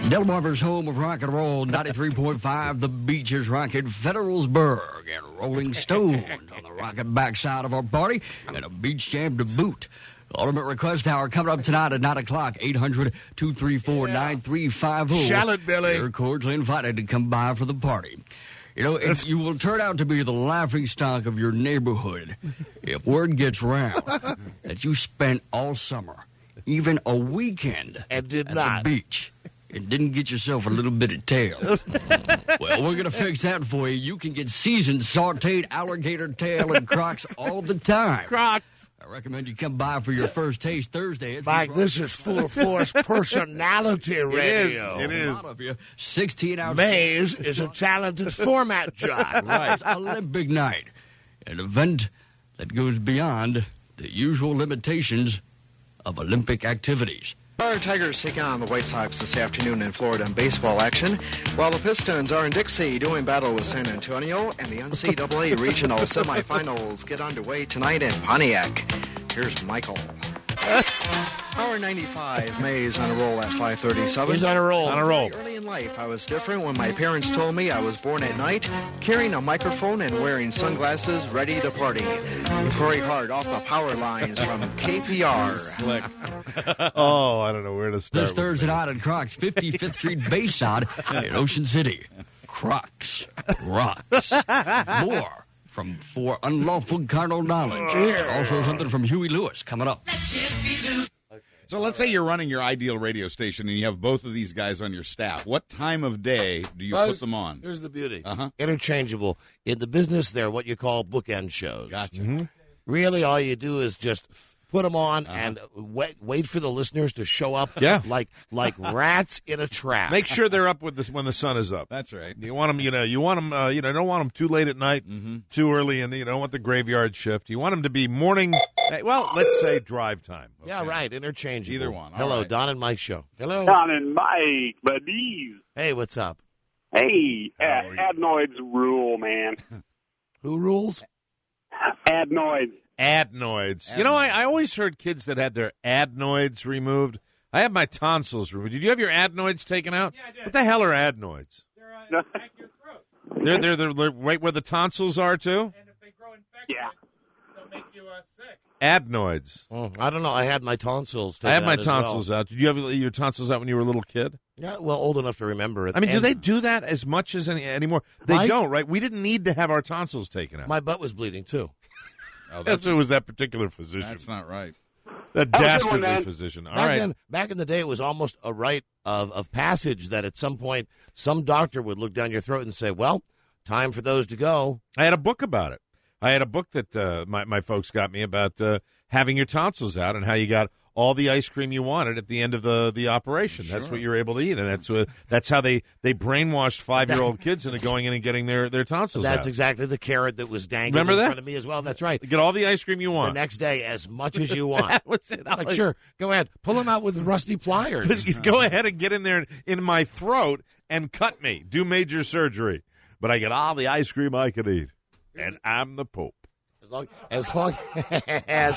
Speaker 9: Delmarva's home of rock and roll, ninety-three point five, The Beach is rocking Federalsburg and Rolling Stones on the rocking backside of our party, and a beach jam to boot. Ultimate Request Hour coming up tonight at nine o'clock, eight hundred, two three four, nine three five zero.
Speaker 3: Shallot Billy.
Speaker 9: You're cordially invited to come by for the party. You know, if you will turn out to be the laughingstock of your neighborhood if word gets round that you spent all summer, even a weekend,
Speaker 3: and did
Speaker 9: at
Speaker 3: not.
Speaker 9: the beach, and didn't get yourself a little bit of tail. Well, we're going to fix that for you. You can get seasoned, sauteed alligator tail and Crocs all the time.
Speaker 3: Crocs.
Speaker 9: I recommend you come by for your first taste Thursday. It's
Speaker 3: Mike, this is full force personality radio.
Speaker 4: It is.
Speaker 9: A lot of you. sixteen ounce.
Speaker 3: Maze is a talented format jock.
Speaker 9: Right. Olympic night. An event that goes beyond the usual limitations of Olympic activities.
Speaker 6: Our Tigers take on the White Sox this afternoon in Florida in baseball action, while the Pistons are in Dixie doing battle with San Antonio, and the N C double A regional semifinals get underway tonight in Pontiac. Here's Michael. Hour ninety-five, Mays on a roll at five thirty-seven.
Speaker 3: He's on a roll.
Speaker 4: On a roll.
Speaker 6: Early in life, I was different when my parents told me I was born at night, carrying a microphone and wearing sunglasses, ready to party. Corey Hart off the power lines from K P R.
Speaker 4: Slick. Oh, I don't know where to start.
Speaker 9: This Thursday night at Crocs, fifty-fifth Street Bayside in Ocean City. Crocs rocks. More from For Unlawful Carnal Knowledge. And also something from Huey Lewis coming up.
Speaker 20: So let's say you're running your ideal radio station and you have both of these guys on your staff. What time of day do you
Speaker 3: Well,
Speaker 20: put them on?
Speaker 3: Here's the beauty.
Speaker 20: Uh-huh.
Speaker 3: Interchangeable. In the business, they're what you call bookend shows.
Speaker 20: Gotcha.
Speaker 4: Mm-hmm.
Speaker 3: Really, all you do is just f- put them on
Speaker 20: Uh-huh.
Speaker 3: and wait wait for the listeners to show up
Speaker 4: Yeah.
Speaker 3: like like rats in a trap.
Speaker 4: Make sure they're up with this when the sun is up.
Speaker 20: That's right.
Speaker 4: You want them, you know, you want them, uh, you know, don't want them too late at night,
Speaker 20: Mm-hmm.
Speaker 4: too early, and you don't want the graveyard shift. You want them to be morning. Well, let's say drive time.
Speaker 3: Yeah, right. Interchangeable.
Speaker 20: Either one. All
Speaker 3: Hello,
Speaker 20: right.
Speaker 3: Don and Mike show. Hello.
Speaker 8: Don and Mike, buddies.
Speaker 3: Hey, what's up?
Speaker 8: Hey, ad- adenoids rule, man.
Speaker 3: Who rules?
Speaker 8: Adenoids.
Speaker 4: Adenoids. You know, I, I always heard kids that had their adenoids removed. I had my tonsils removed. Did you have your adenoids taken out?
Speaker 2: Yeah, I did.
Speaker 4: What the hell are adenoids?
Speaker 2: They're uh, back your throat.
Speaker 4: They're, they're they're they're right where the tonsils are too.
Speaker 2: And if they grow infected,
Speaker 8: Yeah.
Speaker 2: they'll make you uh, sick.
Speaker 4: Adenoids.
Speaker 3: Oh, I don't know. I had my tonsils taken
Speaker 4: I had my
Speaker 3: out as well.
Speaker 4: tonsils out. Did you have your tonsils out when you were a little kid?
Speaker 3: Yeah, well, old enough to remember it.
Speaker 4: I mean, do
Speaker 3: And
Speaker 4: they do that as much as any anymore? They
Speaker 3: Mike?
Speaker 4: don't, right? We didn't need to have our tonsils taken out.
Speaker 3: My butt was bleeding, too.
Speaker 20: Oh,
Speaker 4: That's it was that particular physician.
Speaker 20: That's not right.
Speaker 4: That
Speaker 8: That was a good one,
Speaker 4: dastardly
Speaker 8: man.
Speaker 4: physician. All
Speaker 3: Back
Speaker 4: right.
Speaker 3: then, back in the day, it was almost a rite of, of passage that at some point some doctor would look down your throat and say, well, time for those to go.
Speaker 4: I had a book about it. I had a book that uh, my, my folks got me about uh, having your tonsils out and how you got all the ice cream you wanted at the end of the, the operation. That's
Speaker 20: Sure.
Speaker 4: what you were able to eat, and that's what, that's how they, they brainwashed five-year-old kids into going in and getting their, their tonsils
Speaker 3: That's
Speaker 4: out.
Speaker 3: exactly the carrot that was dangling
Speaker 4: Remember
Speaker 3: in
Speaker 4: that?
Speaker 3: front of me as well. That's right.
Speaker 4: Get all the ice cream you
Speaker 3: The
Speaker 4: want.
Speaker 3: next day, as much as you want.
Speaker 4: That was it.
Speaker 3: Like, sure, go ahead. Pull them out with rusty pliers.
Speaker 4: Go ahead and get in there in my throat and cut me. Do major surgery. But I get all the ice cream I could eat. And I'm the Pope.
Speaker 3: As long as, long as,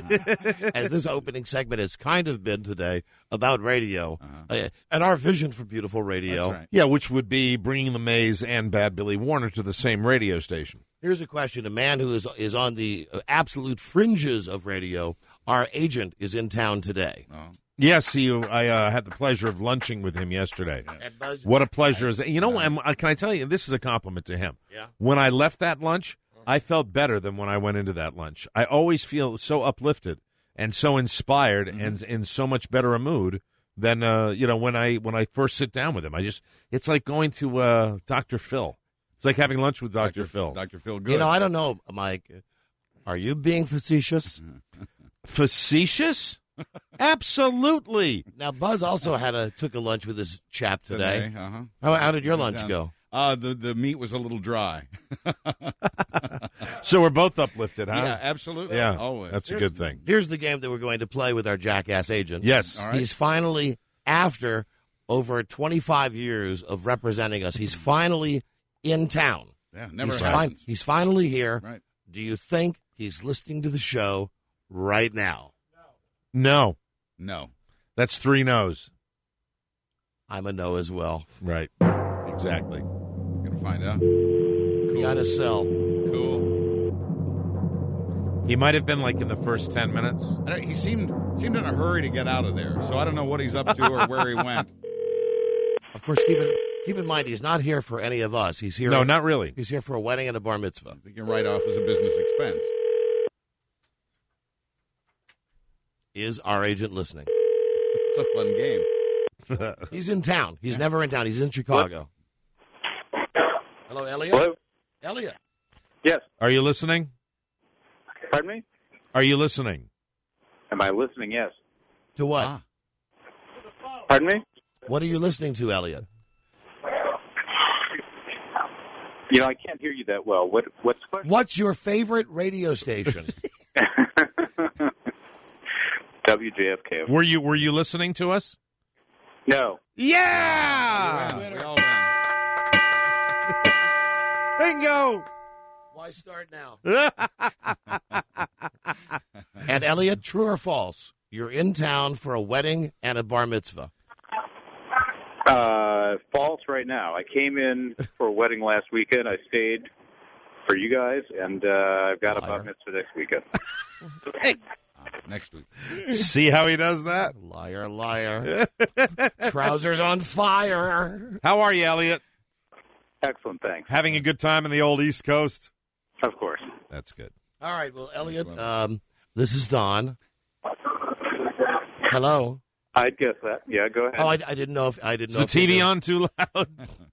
Speaker 3: as this opening segment has kind of been today about radio
Speaker 20: Uh-huh.
Speaker 3: uh, and our vision for beautiful radio.
Speaker 20: That's right.
Speaker 4: Yeah, which would be bringing the Mays and Bad Billy Warner to the same radio station.
Speaker 3: Here's a question. A man who is is on the absolute fringes of radio, our agent, is in town today.
Speaker 20: Oh.
Speaker 4: Yes, he, I uh, had the pleasure of lunching with him yesterday.
Speaker 3: And Buzz-
Speaker 4: What a pleasure. Is You know, and, uh, can I tell you, this is a compliment to him.
Speaker 3: Yeah.
Speaker 4: When I left that lunch, I felt better than when I went into that lunch. I always feel so uplifted and so inspired
Speaker 20: Mm-hmm.
Speaker 4: and in so much better a mood than uh, you know when I when I first sit down with him. I just it's like going to uh, Doctor Phil. It's like having lunch with Doctor Phil.
Speaker 20: Doctor Phil Good.
Speaker 3: You know, I don't know, Mike. Are you being facetious?
Speaker 4: Facetious? Absolutely.
Speaker 3: Now, Buzz also had a took a lunch with his chap today.
Speaker 20: Today, uh-huh.
Speaker 3: How, how did your lunch
Speaker 20: Down-
Speaker 3: go?
Speaker 20: Uh, the, the meat was a little dry.
Speaker 4: So we're both uplifted, huh?
Speaker 20: Yeah, absolutely.
Speaker 4: Yeah,
Speaker 20: Always.
Speaker 4: that's a
Speaker 3: Here's-
Speaker 4: good thing.
Speaker 3: Here's the game that we're going to play with our jackass agent.
Speaker 4: Yes.
Speaker 20: All right.
Speaker 3: He's finally, after over twenty-five years of representing us, he's finally in town.
Speaker 20: Yeah, never
Speaker 3: he's,
Speaker 20: happens.
Speaker 3: he's finally here.
Speaker 20: Right.
Speaker 3: Do you think he's listening to the show right now?
Speaker 4: No.
Speaker 20: No.
Speaker 4: That's three no's.
Speaker 3: I'm a no as well.
Speaker 4: Right. Exactly.
Speaker 20: Gonna find out.
Speaker 3: Cool. Gotta sell.
Speaker 20: Cool.
Speaker 4: He might have been like in the first ten minutes.
Speaker 20: I don't, he seemed seemed in a hurry to get out of there, so I don't know what he's up to or where he went.
Speaker 3: Of course, keep in, keep in mind, he's not here for any of us. He's here.
Speaker 4: No, not really.
Speaker 3: He's here for a wedding and a bar mitzvah.
Speaker 20: He can write off as a business expense.
Speaker 3: Is our agent listening?
Speaker 20: It's a fun game.
Speaker 3: He's in town. He's never in town. He's in Chicago. Hello, Elliot?
Speaker 1: Hello?
Speaker 3: Elliot.
Speaker 1: Yes.
Speaker 4: Are you listening?
Speaker 1: Pardon me?
Speaker 4: Are you listening?
Speaker 1: Am I listening? Yes.
Speaker 3: To what?
Speaker 1: Ah. Pardon me?
Speaker 3: What are you listening to, Elliot?
Speaker 1: You know, I can't hear you that well. What? What's the question?
Speaker 3: What's your favorite radio station?
Speaker 1: W J F K.
Speaker 4: Were you Were you listening to us?
Speaker 1: No.
Speaker 4: Yeah!
Speaker 20: We all win.
Speaker 4: Bingo!
Speaker 3: Why start now? And Elliot, true or false? You're in town for a wedding and a bar mitzvah.
Speaker 1: Uh, false right now. I came in for a wedding last weekend. I stayed for you guys, and uh, I've got a bar mitzvah next weekend.
Speaker 20: Next week.
Speaker 4: See how he does that?
Speaker 3: Liar, liar. Trousers on fire.
Speaker 4: How are you, Elliot?
Speaker 1: Excellent, thanks.
Speaker 4: Having a good time in the old East Coast?
Speaker 1: Of course.
Speaker 4: That's good.
Speaker 3: All right, well, Elliot, um, this is Don. Hello.
Speaker 1: I'd guess that. Yeah, go ahead.
Speaker 3: Oh, I, I didn't know if I didn't
Speaker 4: Is
Speaker 3: know.
Speaker 4: the
Speaker 3: if
Speaker 4: T V
Speaker 3: you
Speaker 4: on too loud?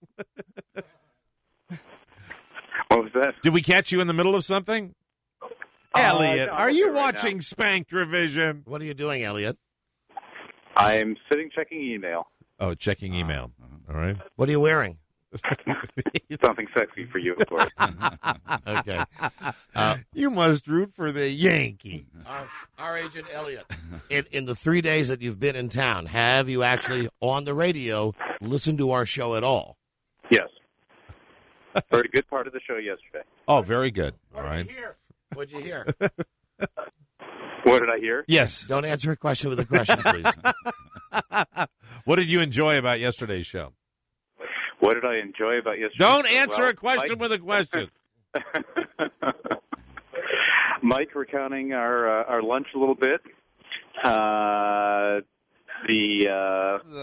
Speaker 1: What was that?
Speaker 4: Did we catch you in the middle of something?
Speaker 1: Uh,
Speaker 4: Elliot,
Speaker 1: no,
Speaker 4: are
Speaker 1: I'm
Speaker 4: you
Speaker 1: okay right
Speaker 4: watching
Speaker 1: now.
Speaker 4: Spanked Revision?
Speaker 3: What are you doing, Elliot?
Speaker 1: I'm sitting checking email.
Speaker 4: Oh, checking email. All right.
Speaker 3: What are you wearing?
Speaker 1: Something sexy for you, of course.
Speaker 3: Okay. Uh,
Speaker 4: you must root for the Yankees.
Speaker 3: Our, our agent, Elliot, in, in the three days that you've been in town, have you actually, on the radio, listened to our show at all?
Speaker 1: Yes. Heard a good part of the show yesterday.
Speaker 4: Oh, very good. All right.
Speaker 3: What'd you hear?
Speaker 1: What did I hear?
Speaker 4: Yes.
Speaker 3: Don't answer a question with a question, please.
Speaker 4: What did you enjoy about yesterday's show?
Speaker 1: What did I enjoy about yesterday?
Speaker 4: Don't answer
Speaker 1: well,
Speaker 4: a question
Speaker 1: Mike,
Speaker 4: with a question.
Speaker 1: Mike recounting our uh, our lunch a little bit. Uh, the uh,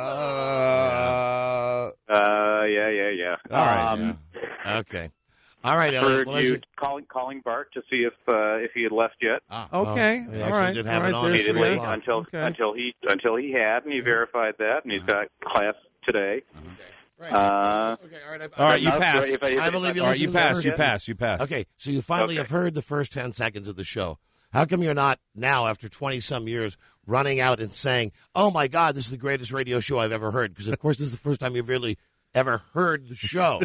Speaker 4: uh,
Speaker 1: uh, yeah, yeah, yeah.
Speaker 4: All right.
Speaker 1: Um,
Speaker 3: yeah. Okay. All right,
Speaker 1: Heard
Speaker 3: Elliot. Well,
Speaker 1: you
Speaker 3: you...
Speaker 1: calling calling Bart to see if uh, if he had left yet.
Speaker 4: Ah, okay.
Speaker 3: Well, we
Speaker 4: all
Speaker 3: actually
Speaker 4: right.
Speaker 3: did have
Speaker 4: all
Speaker 3: it
Speaker 4: right.
Speaker 3: on.
Speaker 4: There's
Speaker 1: He didn't
Speaker 4: three.
Speaker 1: leave until
Speaker 4: Okay.
Speaker 1: until he until he had, and he verified that, and he's got class today.
Speaker 3: Right.
Speaker 1: Uh,
Speaker 3: okay, all right. I,
Speaker 4: All right, you
Speaker 1: enough,
Speaker 4: pass.
Speaker 1: if I- if
Speaker 3: I believe you
Speaker 4: All right,
Speaker 3: listened
Speaker 4: you
Speaker 3: to the
Speaker 4: pass.
Speaker 3: first-
Speaker 4: You pass. You pass.
Speaker 3: Okay, so you finally
Speaker 1: Okay.
Speaker 3: have heard the first ten seconds of the show. How come you're not now, after twenty-some years, running out and saying, oh, my God, this is the greatest radio show I've ever heard? Because, of course, this is the first time you've really ever heard the show.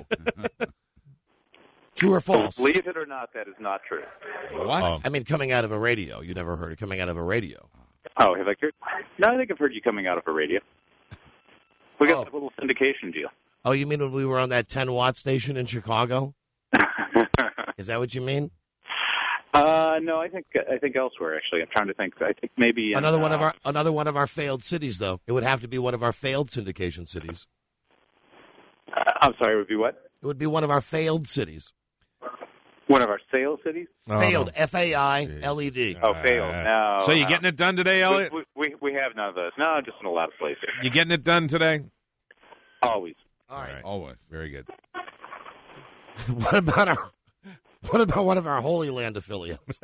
Speaker 3: True or false?
Speaker 1: Believe it or not, that is not true.
Speaker 20: What?
Speaker 4: Oh.
Speaker 3: I mean, coming out of a radio. You never heard it coming out of a radio.
Speaker 1: Oh, have I heard? No, I think I've heard you coming out of a radio. We got
Speaker 3: Oh.
Speaker 1: a little syndication deal.
Speaker 3: Oh, you mean when we were on that ten-watt station in Chicago? Is that what you mean?
Speaker 1: Uh, no, I think I think elsewhere. Actually, I'm trying to think. I think maybe in,
Speaker 3: Another one of
Speaker 1: uh,
Speaker 3: our another one of our failed cities, though. It would have to be one of our failed syndication cities.
Speaker 1: Uh, I'm sorry. It would be what?
Speaker 3: It would be one of our failed cities.
Speaker 1: One of our sales cities?
Speaker 4: Oh,
Speaker 3: failed.
Speaker 4: no.
Speaker 3: F A I L E D.
Speaker 1: Oh, failed. No.
Speaker 4: So you
Speaker 1: no.
Speaker 4: getting it done today, Elliot?
Speaker 1: We, we we have none of those. No, just in a lot of places.
Speaker 4: You getting it done today?
Speaker 1: Always.
Speaker 3: All right.
Speaker 20: Always.
Speaker 4: Very good.
Speaker 3: What about our What about one of our Holy Land affiliates?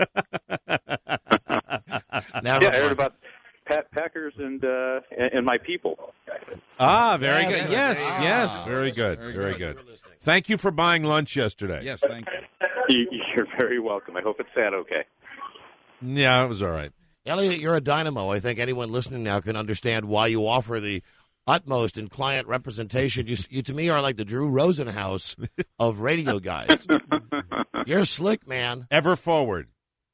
Speaker 3: Never
Speaker 1: Yeah, I heard
Speaker 3: mind.
Speaker 1: about Pat Packers and uh, and, and my people.
Speaker 4: Ah, very
Speaker 3: Yeah,
Speaker 4: good.
Speaker 3: that's
Speaker 4: Yes,
Speaker 3: right.
Speaker 4: yes.
Speaker 3: Ah,
Speaker 4: Very good.
Speaker 20: very
Speaker 4: Very
Speaker 20: good.
Speaker 4: good. Thank you for buying lunch yesterday.
Speaker 20: Yes, thank you.
Speaker 1: you. You're very welcome. I hope it's sad okay.
Speaker 4: Yeah, it was all right.
Speaker 3: Elliot, you're a dynamo. I think anyone listening now can understand why you offer the utmost in client representation. You, you to me, are like the Drew Rosenhaus of radio guys. You're slick, man.
Speaker 4: Ever forward.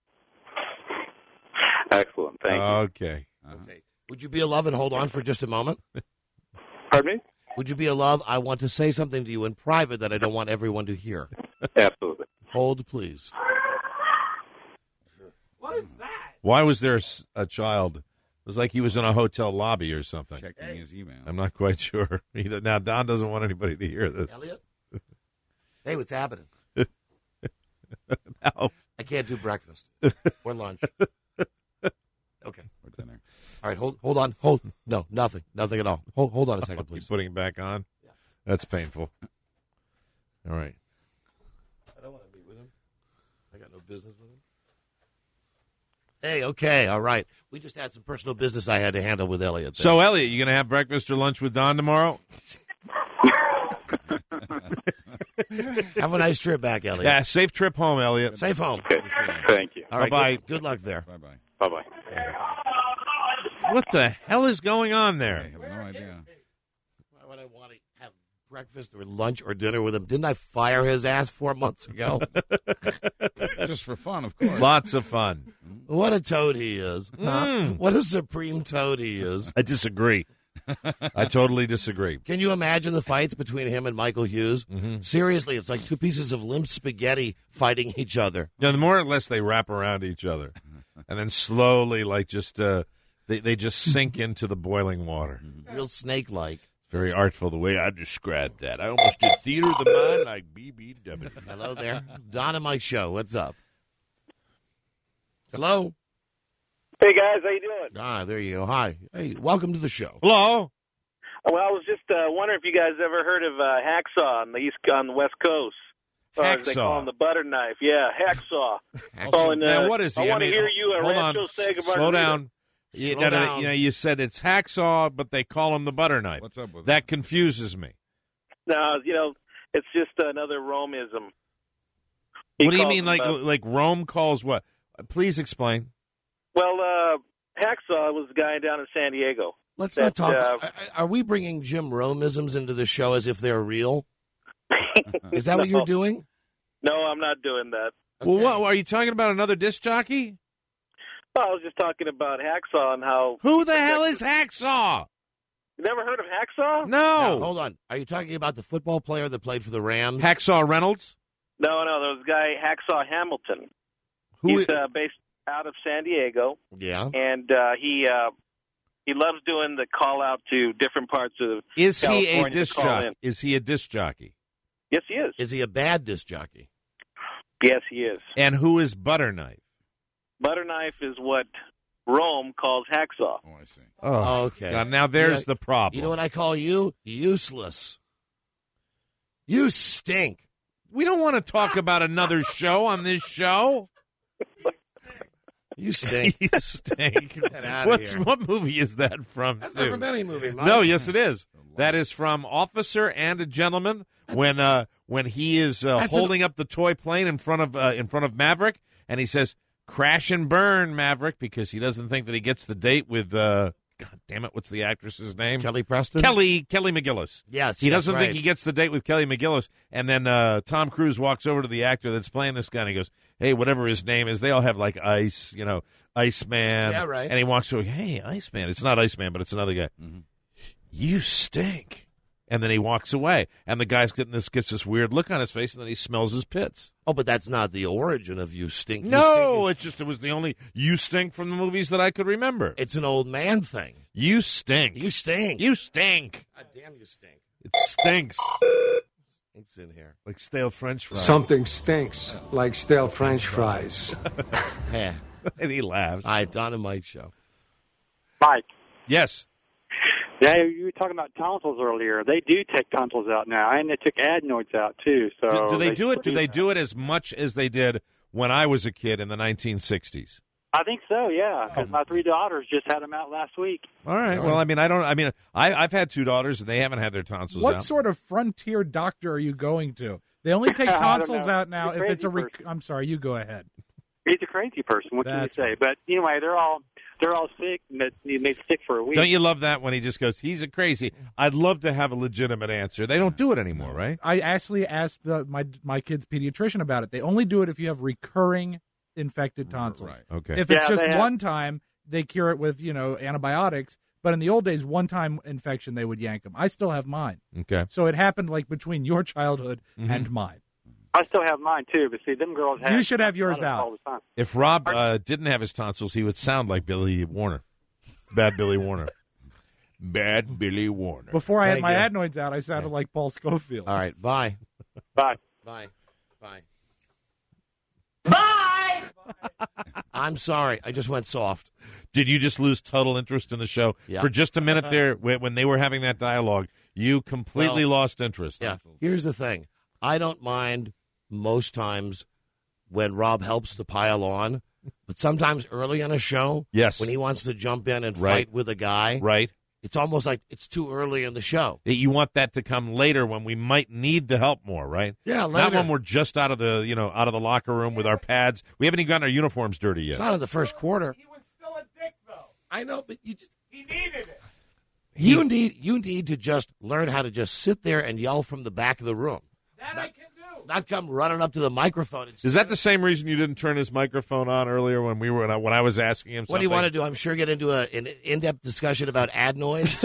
Speaker 1: Excellent. Thank you.
Speaker 4: Okay.
Speaker 3: Okay. Would you be a love and hold on for just a moment?
Speaker 1: Pardon me?
Speaker 3: Would you be a love? I want to say something to you in private that I don't want everyone to hear.
Speaker 1: Absolutely.
Speaker 3: Hold, please.
Speaker 2: What is that?
Speaker 4: Why was there a s- a child was like he was in a hotel lobby or something.
Speaker 20: Checking hey. his email.
Speaker 4: I'm not quite sure. Either. Now, Don doesn't want anybody to hear this.
Speaker 3: Elliot? Hey, what's happening?
Speaker 4: No.
Speaker 3: I can't do breakfast or lunch. Okay.
Speaker 20: Or dinner.
Speaker 3: All right, hold hold on. Hold. No, nothing. Nothing at all. Hold, hold on a second, please.
Speaker 4: Putting it back on?
Speaker 3: Yeah.
Speaker 4: That's painful. All right.
Speaker 3: I don't want to meet with him. I got no business with him. Hey, okay, all right. We just had some personal business I had to handle with Elliot. There.
Speaker 4: So, Elliot, you going to have breakfast or lunch with Don tomorrow?
Speaker 3: Have a nice trip back, Elliot.
Speaker 4: Yeah, safe trip home, Elliot.
Speaker 3: Safe home.
Speaker 8: Thank you.
Speaker 3: All right,
Speaker 4: Bye-bye.
Speaker 3: Good, good luck there.
Speaker 20: Bye-bye.
Speaker 8: Bye-bye.
Speaker 4: What the hell is going on there?
Speaker 20: I have no idea.
Speaker 3: Why would I want to have breakfast or lunch or dinner with him? Didn't I fire his ass four months ago?
Speaker 20: Just for fun, of course.
Speaker 4: Lots of fun.
Speaker 3: What a toad he is. Huh?
Speaker 4: Mm.
Speaker 3: What a supreme toad he is.
Speaker 4: I disagree. I totally disagree.
Speaker 3: Can you imagine the fights between him and Michael Hughes?
Speaker 4: Mm-hmm.
Speaker 3: Seriously, it's like two pieces of limp spaghetti fighting each other.
Speaker 4: You know, the more or less they wrap around each other, and then slowly, like just uh, they they just sink into the boiling water.
Speaker 3: Real snake-like.
Speaker 4: Very artful the way I described that. I almost did theater of the mind like B B W.
Speaker 3: Hello there, Don and Mike show. What's up? Hello.
Speaker 11: Hey guys, how you doing?
Speaker 3: Ah, there you go. Hi. Hey, welcome to the show.
Speaker 4: Hello.
Speaker 11: Well, I was just uh, wondering if you guys ever heard of uh, hacksaw on the east on the West Coast. Or as they call
Speaker 4: Hacksaw.
Speaker 11: them the butter knife. Yeah, hacksaw.
Speaker 3: Hacksaw.
Speaker 11: Calling, uh,
Speaker 4: Now, what is he?
Speaker 11: I,
Speaker 4: I
Speaker 11: want to
Speaker 4: mean,
Speaker 11: hear you at
Speaker 4: hold
Speaker 11: Rancho
Speaker 4: on.
Speaker 11: Sega
Speaker 4: Slow
Speaker 11: Margarita.
Speaker 4: down. You,
Speaker 3: Slow
Speaker 4: no, no,
Speaker 3: down.
Speaker 4: you know, you said it's hacksaw, but they call him the butter knife.
Speaker 20: What's up with
Speaker 4: that? Confuses me.
Speaker 11: No, you know, it's just another Romeism. He
Speaker 4: What do you
Speaker 11: calls
Speaker 4: mean,
Speaker 11: them,
Speaker 4: like
Speaker 11: uh,
Speaker 4: like Rome calls what? Please explain.
Speaker 11: Well, uh, hacksaw was the guy down in San Diego.
Speaker 3: Let's
Speaker 11: that,
Speaker 3: not talk.
Speaker 11: Uh,
Speaker 3: are we bringing Jim Romeisms into the show as if they're real? Is that what
Speaker 11: No.
Speaker 3: you're doing?
Speaker 11: No, I'm not doing that.
Speaker 4: Well, what are you talking about? Another disc jockey?
Speaker 11: Well, I was just talking about hacksaw and how.
Speaker 4: Who the hell is hacksaw?
Speaker 11: You never heard of hacksaw?
Speaker 4: No.
Speaker 3: Now, hold on. Are you talking about the football player that played for the Rams?
Speaker 4: Hacksaw Reynolds?
Speaker 11: No, no, there was a guy Hacksaw Hamilton.
Speaker 4: Who
Speaker 11: He's
Speaker 4: i-
Speaker 11: uh, based out of San Diego,
Speaker 3: Yeah.
Speaker 11: and uh, he uh, he loves doing the call out to different parts of
Speaker 4: Is he
Speaker 11: California
Speaker 4: a
Speaker 11: to
Speaker 4: disc
Speaker 11: call
Speaker 4: jockey?
Speaker 11: in.
Speaker 4: Is he a disc jockey?
Speaker 11: Yes, he is.
Speaker 3: Is he a bad disc jockey?
Speaker 11: Yes, he is.
Speaker 4: And who is butter knife?
Speaker 11: Butter knife is what Rome calls hacksaw.
Speaker 20: Oh, I see.
Speaker 4: Oh,
Speaker 3: okay.
Speaker 4: Now, now there's
Speaker 3: Yeah,
Speaker 4: the problem.
Speaker 3: You know what I call you? Useless. You stink.
Speaker 4: We don't want to talk about another show on this show.
Speaker 3: You stink.
Speaker 4: You stink.
Speaker 3: Get outta
Speaker 4: What's
Speaker 3: here.
Speaker 4: what movie is that from?
Speaker 3: That's
Speaker 4: too?
Speaker 3: not from any movie, Mike.
Speaker 4: No, yes, it is. That is from Officer and a Gentleman when uh, when he is uh,
Speaker 3: That's an-
Speaker 4: holding up the toy plane in front of uh, in front of Maverick, and he says, "Crash and burn, Maverick," because he doesn't think that he gets the date with. Uh, God damn it! What's the actress's name?
Speaker 3: Kelly Preston?
Speaker 4: Kelly Kelly McGillis.
Speaker 3: Yes,
Speaker 4: he
Speaker 3: that's
Speaker 4: doesn't think
Speaker 3: right.
Speaker 4: he gets the date with Kelly McGillis, and then uh, Tom Cruise walks over to the actor that's playing this guy, and he goes, "Hey, whatever his name is, they all have like Ice, you know, Iceman."
Speaker 3: Yeah, right.
Speaker 4: And he walks over, "Hey, Iceman." It's not Iceman, but it's another guy.
Speaker 20: Mm-hmm.
Speaker 4: You stink. And then he walks away, and the guy's getting this gets this weird look on his face, and then he smells his pits.
Speaker 3: Oh, but that's not the origin of you stink. You
Speaker 4: No,
Speaker 3: stink.
Speaker 4: it's just it was the only you stink from the movies that I could remember.
Speaker 3: It's an old man thing.
Speaker 4: You stink.
Speaker 3: You stink.
Speaker 4: You stink.
Speaker 3: God damn, you stink.
Speaker 4: It stinks.
Speaker 3: It's in here.
Speaker 4: Like stale French fries.
Speaker 14: Something stinks like stale French fries.
Speaker 3: Yeah.
Speaker 4: And he laughs.
Speaker 3: All right, Don and Mike show.
Speaker 12: Mike.
Speaker 4: Yes.
Speaker 12: Yeah, you were talking about tonsils earlier. They do take tonsils out now, and they took adenoids out too. So
Speaker 4: Do, do they do it? Do they
Speaker 12: produce-
Speaker 4: do it as much as they did when I was a kid in the nineteen sixties?
Speaker 12: I think so. Yeah, because my three daughters just had them out last week.
Speaker 4: All right. Well, I mean, I don't. I mean, I, I've had two daughters, and they haven't had their tonsils
Speaker 2: What
Speaker 4: out.
Speaker 2: sort of frontier doctor are you going to? They only take
Speaker 12: I don't
Speaker 2: tonsils
Speaker 12: know.
Speaker 2: out now
Speaker 12: He's a
Speaker 2: if it's a.
Speaker 12: crazy
Speaker 2: Rec-
Speaker 12: person.
Speaker 2: I'm sorry, you go ahead.
Speaker 12: He's a crazy person. What
Speaker 2: That's
Speaker 12: can you say? But anyway, they're all they're all sick, and they, they sick for a week.
Speaker 4: Don't you love that when he just goes, "He's a crazy"? I'd love to have a legitimate answer. They don't do it anymore, right?
Speaker 2: I actually asked the, my my kid's pediatrician about it. They only do it if you have recurring infected tonsils.
Speaker 4: Right. Okay.
Speaker 2: If it's
Speaker 12: Yeah,
Speaker 2: just
Speaker 12: they have-
Speaker 2: one time, they cure it with you know antibiotics. But in the old days, one time infection, they would yank them. I still have mine.
Speaker 4: Okay.
Speaker 2: So it happened like between your childhood
Speaker 4: Mhm.
Speaker 2: and mine.
Speaker 12: I still have mine too, but see, them girls have.
Speaker 2: You should have yours
Speaker 12: tonsils
Speaker 2: out.
Speaker 12: all the time.
Speaker 4: If Rob uh, didn't have his tonsils, he would sound like Billy Warner. Bad Billy Warner. Bad Billy Warner.
Speaker 2: Before I had
Speaker 3: Thank
Speaker 2: my
Speaker 3: you.
Speaker 2: adenoids out, I sounded like Paul Scofield.
Speaker 3: All right, bye.
Speaker 8: Bye.
Speaker 3: Bye. Bye.
Speaker 13: Bye!
Speaker 3: I'm sorry. I just went soft.
Speaker 4: Did you just lose total interest in the show?
Speaker 3: Yeah.
Speaker 4: For just a minute there, when when they were having that dialogue, you completely
Speaker 3: Well,
Speaker 4: lost interest.
Speaker 3: Yeah. Here's the thing. I don't mind most times when Rob helps to pile on, but sometimes early in a show,
Speaker 4: Yes.
Speaker 3: when he wants to jump in and
Speaker 4: Right.
Speaker 3: fight with a guy,
Speaker 4: Right.
Speaker 3: it's almost like it's too early in the show.
Speaker 4: You want that to come later when we might need the help more, right?
Speaker 3: Yeah,
Speaker 4: Not
Speaker 3: later.
Speaker 4: when we're just out of the, you know, out of the locker room with our pads. We haven't even gotten our uniforms dirty yet.
Speaker 3: Not in the first quarter.
Speaker 2: He was still a dick, though.
Speaker 3: I know, but you just
Speaker 2: He needed it.
Speaker 3: you need you need to just learn how to just sit there and yell from the back of the room.
Speaker 2: That I can do.
Speaker 3: Not come running up to the microphone. And
Speaker 4: Is that the same reason you didn't turn his microphone on earlier when we were when I, when I was asking him something?
Speaker 3: What do you want to do? I'm sure get into a, an in-depth discussion about adenoids.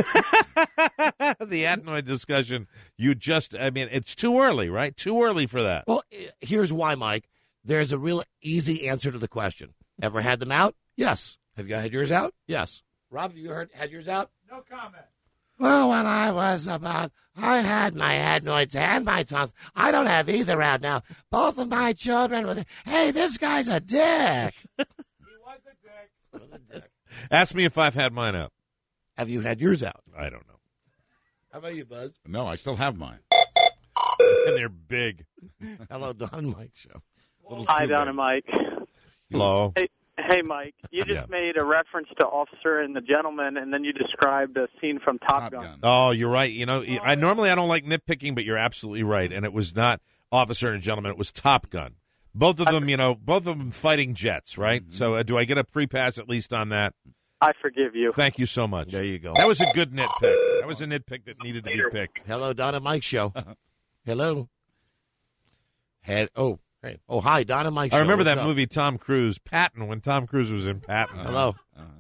Speaker 4: The adenoid discussion. You just, I mean, it's too early, right? Too early for that.
Speaker 3: Well, eh, here's why, Mike. There's a real easy answer to the question. Ever had them out? Yes. Have you had yours out? Yes. Rob, have you heard, had yours out?
Speaker 2: No comment.
Speaker 3: Well, when I was about, I had my adenoids and my tonsils. I don't have either out now. Both of my children were, hey, this guy's a dick.
Speaker 2: He was a dick.
Speaker 3: He was a dick.
Speaker 4: Ask me if I've had mine out.
Speaker 3: Have you had yours out?
Speaker 4: I don't know.
Speaker 3: How about you, Buzz?
Speaker 20: No, I still have mine.
Speaker 4: And they're big.
Speaker 3: Hello, Don Mike Show.
Speaker 12: Hi, Don and Mike.
Speaker 4: Hello.
Speaker 12: Hey, hey, Mike. You just
Speaker 4: Yeah.
Speaker 12: made a reference to Officer and the Gentleman, and then you described a scene from Top,
Speaker 20: Top
Speaker 12: Gun.
Speaker 20: Gun.
Speaker 4: Oh, you're right. You know, I normally I don't like nitpicking, but you're absolutely right. And it was not Officer and Gentleman. It was Top Gun. Both of them, you know, both of them fighting jets, right?
Speaker 20: Mm-hmm.
Speaker 4: So uh, do I get a free pass at least on that?
Speaker 12: I forgive you.
Speaker 4: Thank you so much.
Speaker 3: There you go.
Speaker 4: That was a good nitpick. That was a nitpick that needed to be picked.
Speaker 3: Hello, Don and Mike Show. Hello. Had oh hey oh hi Don and Mike Show.
Speaker 4: I remember
Speaker 3: What's
Speaker 4: that
Speaker 3: up?
Speaker 4: movie Tom Cruise, Patton, when Tom Cruise was in Patton.
Speaker 3: Hello.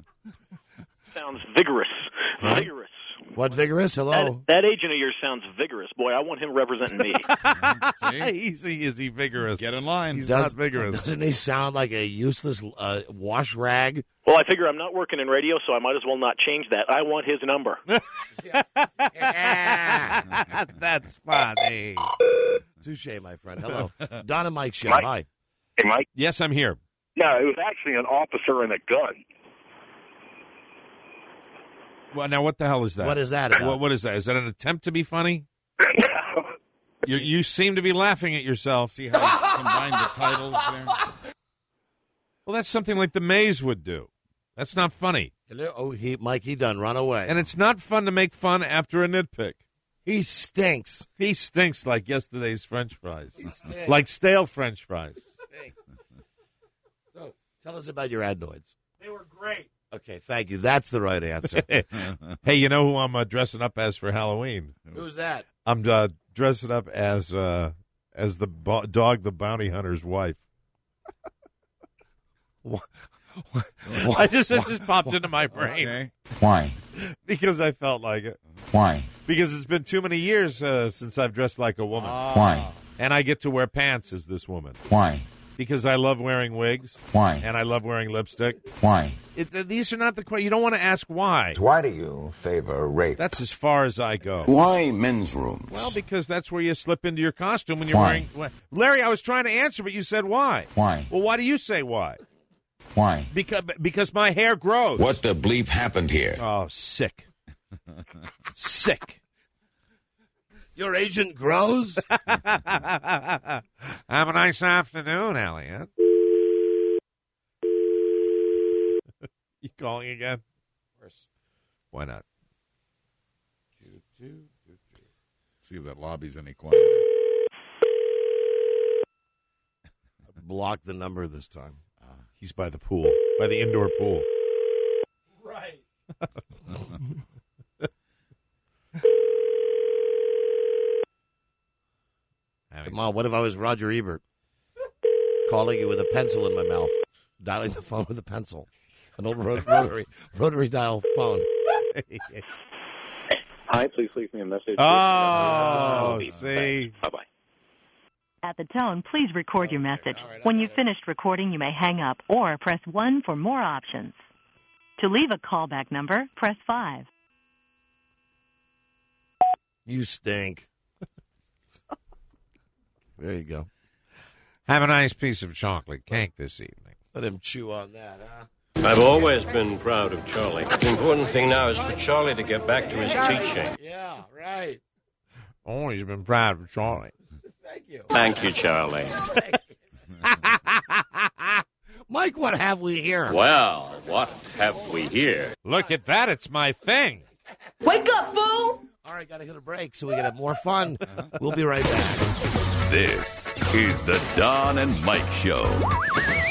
Speaker 15: Sounds vigorous.
Speaker 3: Huh?
Speaker 15: Vigorous.
Speaker 3: What vigorous? Hello.
Speaker 15: That, that agent of yours sounds vigorous. Boy, I want him representing me.
Speaker 4: Easy, is he vigorous?
Speaker 20: Get in line.
Speaker 4: He's
Speaker 3: Does,
Speaker 4: not vigorous.
Speaker 3: Doesn't he sound like a useless uh, wash rag?
Speaker 15: Well, I figure I'm not working in radio, so I might as well not change that. I want his number.
Speaker 4: That's funny.
Speaker 3: Touche, my friend. Hello, Don and Mike Show.
Speaker 8: Mike.
Speaker 3: Hi.
Speaker 8: Hey, Mike?
Speaker 4: Yes, I'm here.
Speaker 8: No, it was actually an officer and a gun.
Speaker 4: Well, now what the hell is that?
Speaker 3: What is that about?
Speaker 4: What, what is that? Is that an attempt to be funny? You, you seem to be laughing at yourself.
Speaker 20: See how you combined the titles there?
Speaker 4: Well, that's something like the Maze would do. That's not funny.
Speaker 3: Hello. Oh, he Mike. He done run away.
Speaker 4: And it's not fun to make fun after a nitpick.
Speaker 3: he stinks.
Speaker 4: He stinks like yesterday's French fries.
Speaker 3: stinks.
Speaker 4: Like stale French fries.
Speaker 3: Stinks. So, tell us about your adenoids.
Speaker 2: They were great.
Speaker 3: Okay, thank you. That's the right answer.
Speaker 4: Hey, you know who I'm uh, dressing up as for Halloween?
Speaker 3: Who's that?
Speaker 4: I'm uh, dressing up as uh, as the bo- dog, the bounty hunter's wife. I just it just popped into my brain.
Speaker 20: Okay.
Speaker 18: Why?
Speaker 4: Because I felt like it.
Speaker 18: Why?
Speaker 4: Because it's been too many years uh, since I've dressed like a woman.
Speaker 18: Why?
Speaker 4: And I get to wear pants as this woman.
Speaker 18: Why?
Speaker 4: Because I love wearing wigs.
Speaker 18: Why?
Speaker 4: And I love wearing lipstick.
Speaker 18: Why?
Speaker 4: It, th- these are not the questions. You don't want to ask why.
Speaker 18: Why do you favor rape?
Speaker 4: That's as far as I go.
Speaker 18: Why men's rooms?
Speaker 4: Well, because that's where you slip into your costume when you're
Speaker 18: Why?
Speaker 4: wearing. Larry, I was trying to answer, but you said why.
Speaker 18: Why?
Speaker 4: Well, why do you say why?
Speaker 18: Why?
Speaker 4: Because because my hair grows.
Speaker 18: What the bleep happened here?
Speaker 4: Oh, sick. Sick.
Speaker 3: Your agent grows?
Speaker 4: Have a nice afternoon, Elliot. You calling again?
Speaker 3: Of course.
Speaker 4: Why not?
Speaker 20: See if that lobby's any quieter.
Speaker 3: Block the number this time.
Speaker 4: Uh, he's by the pool, by the indoor pool.
Speaker 2: Right.
Speaker 3: Come on, what if I was Roger Ebert? Calling you with a pencil in my mouth, dialing the phone with a pencil. An old rot- rotary, rotary dial phone.
Speaker 1: Hi, please leave me a message.
Speaker 4: Oh, see.
Speaker 1: Bye-bye.
Speaker 17: At the tone, please record your message. When you've finished recording, you may hang up or press one for more options. To leave a callback number, press five.
Speaker 3: You stink. There you go.
Speaker 4: Have a nice piece of chocolate cake this evening.
Speaker 3: Let him chew on that, huh?
Speaker 5: I've always been proud of Charlie. The important thing now is for Charlie to get back to his teaching.
Speaker 3: Yeah, right.
Speaker 4: Always been proud of Charlie.
Speaker 3: Thank you.
Speaker 5: Thank you, Charlie.
Speaker 3: Mike, what have we here?
Speaker 5: Well, what have we here?
Speaker 4: Look at that. It's my thing.
Speaker 13: Wake up, fool!
Speaker 3: All right, got to hit a break so we can have more fun. We'll be right back.
Speaker 16: This is the Don and Mike Show.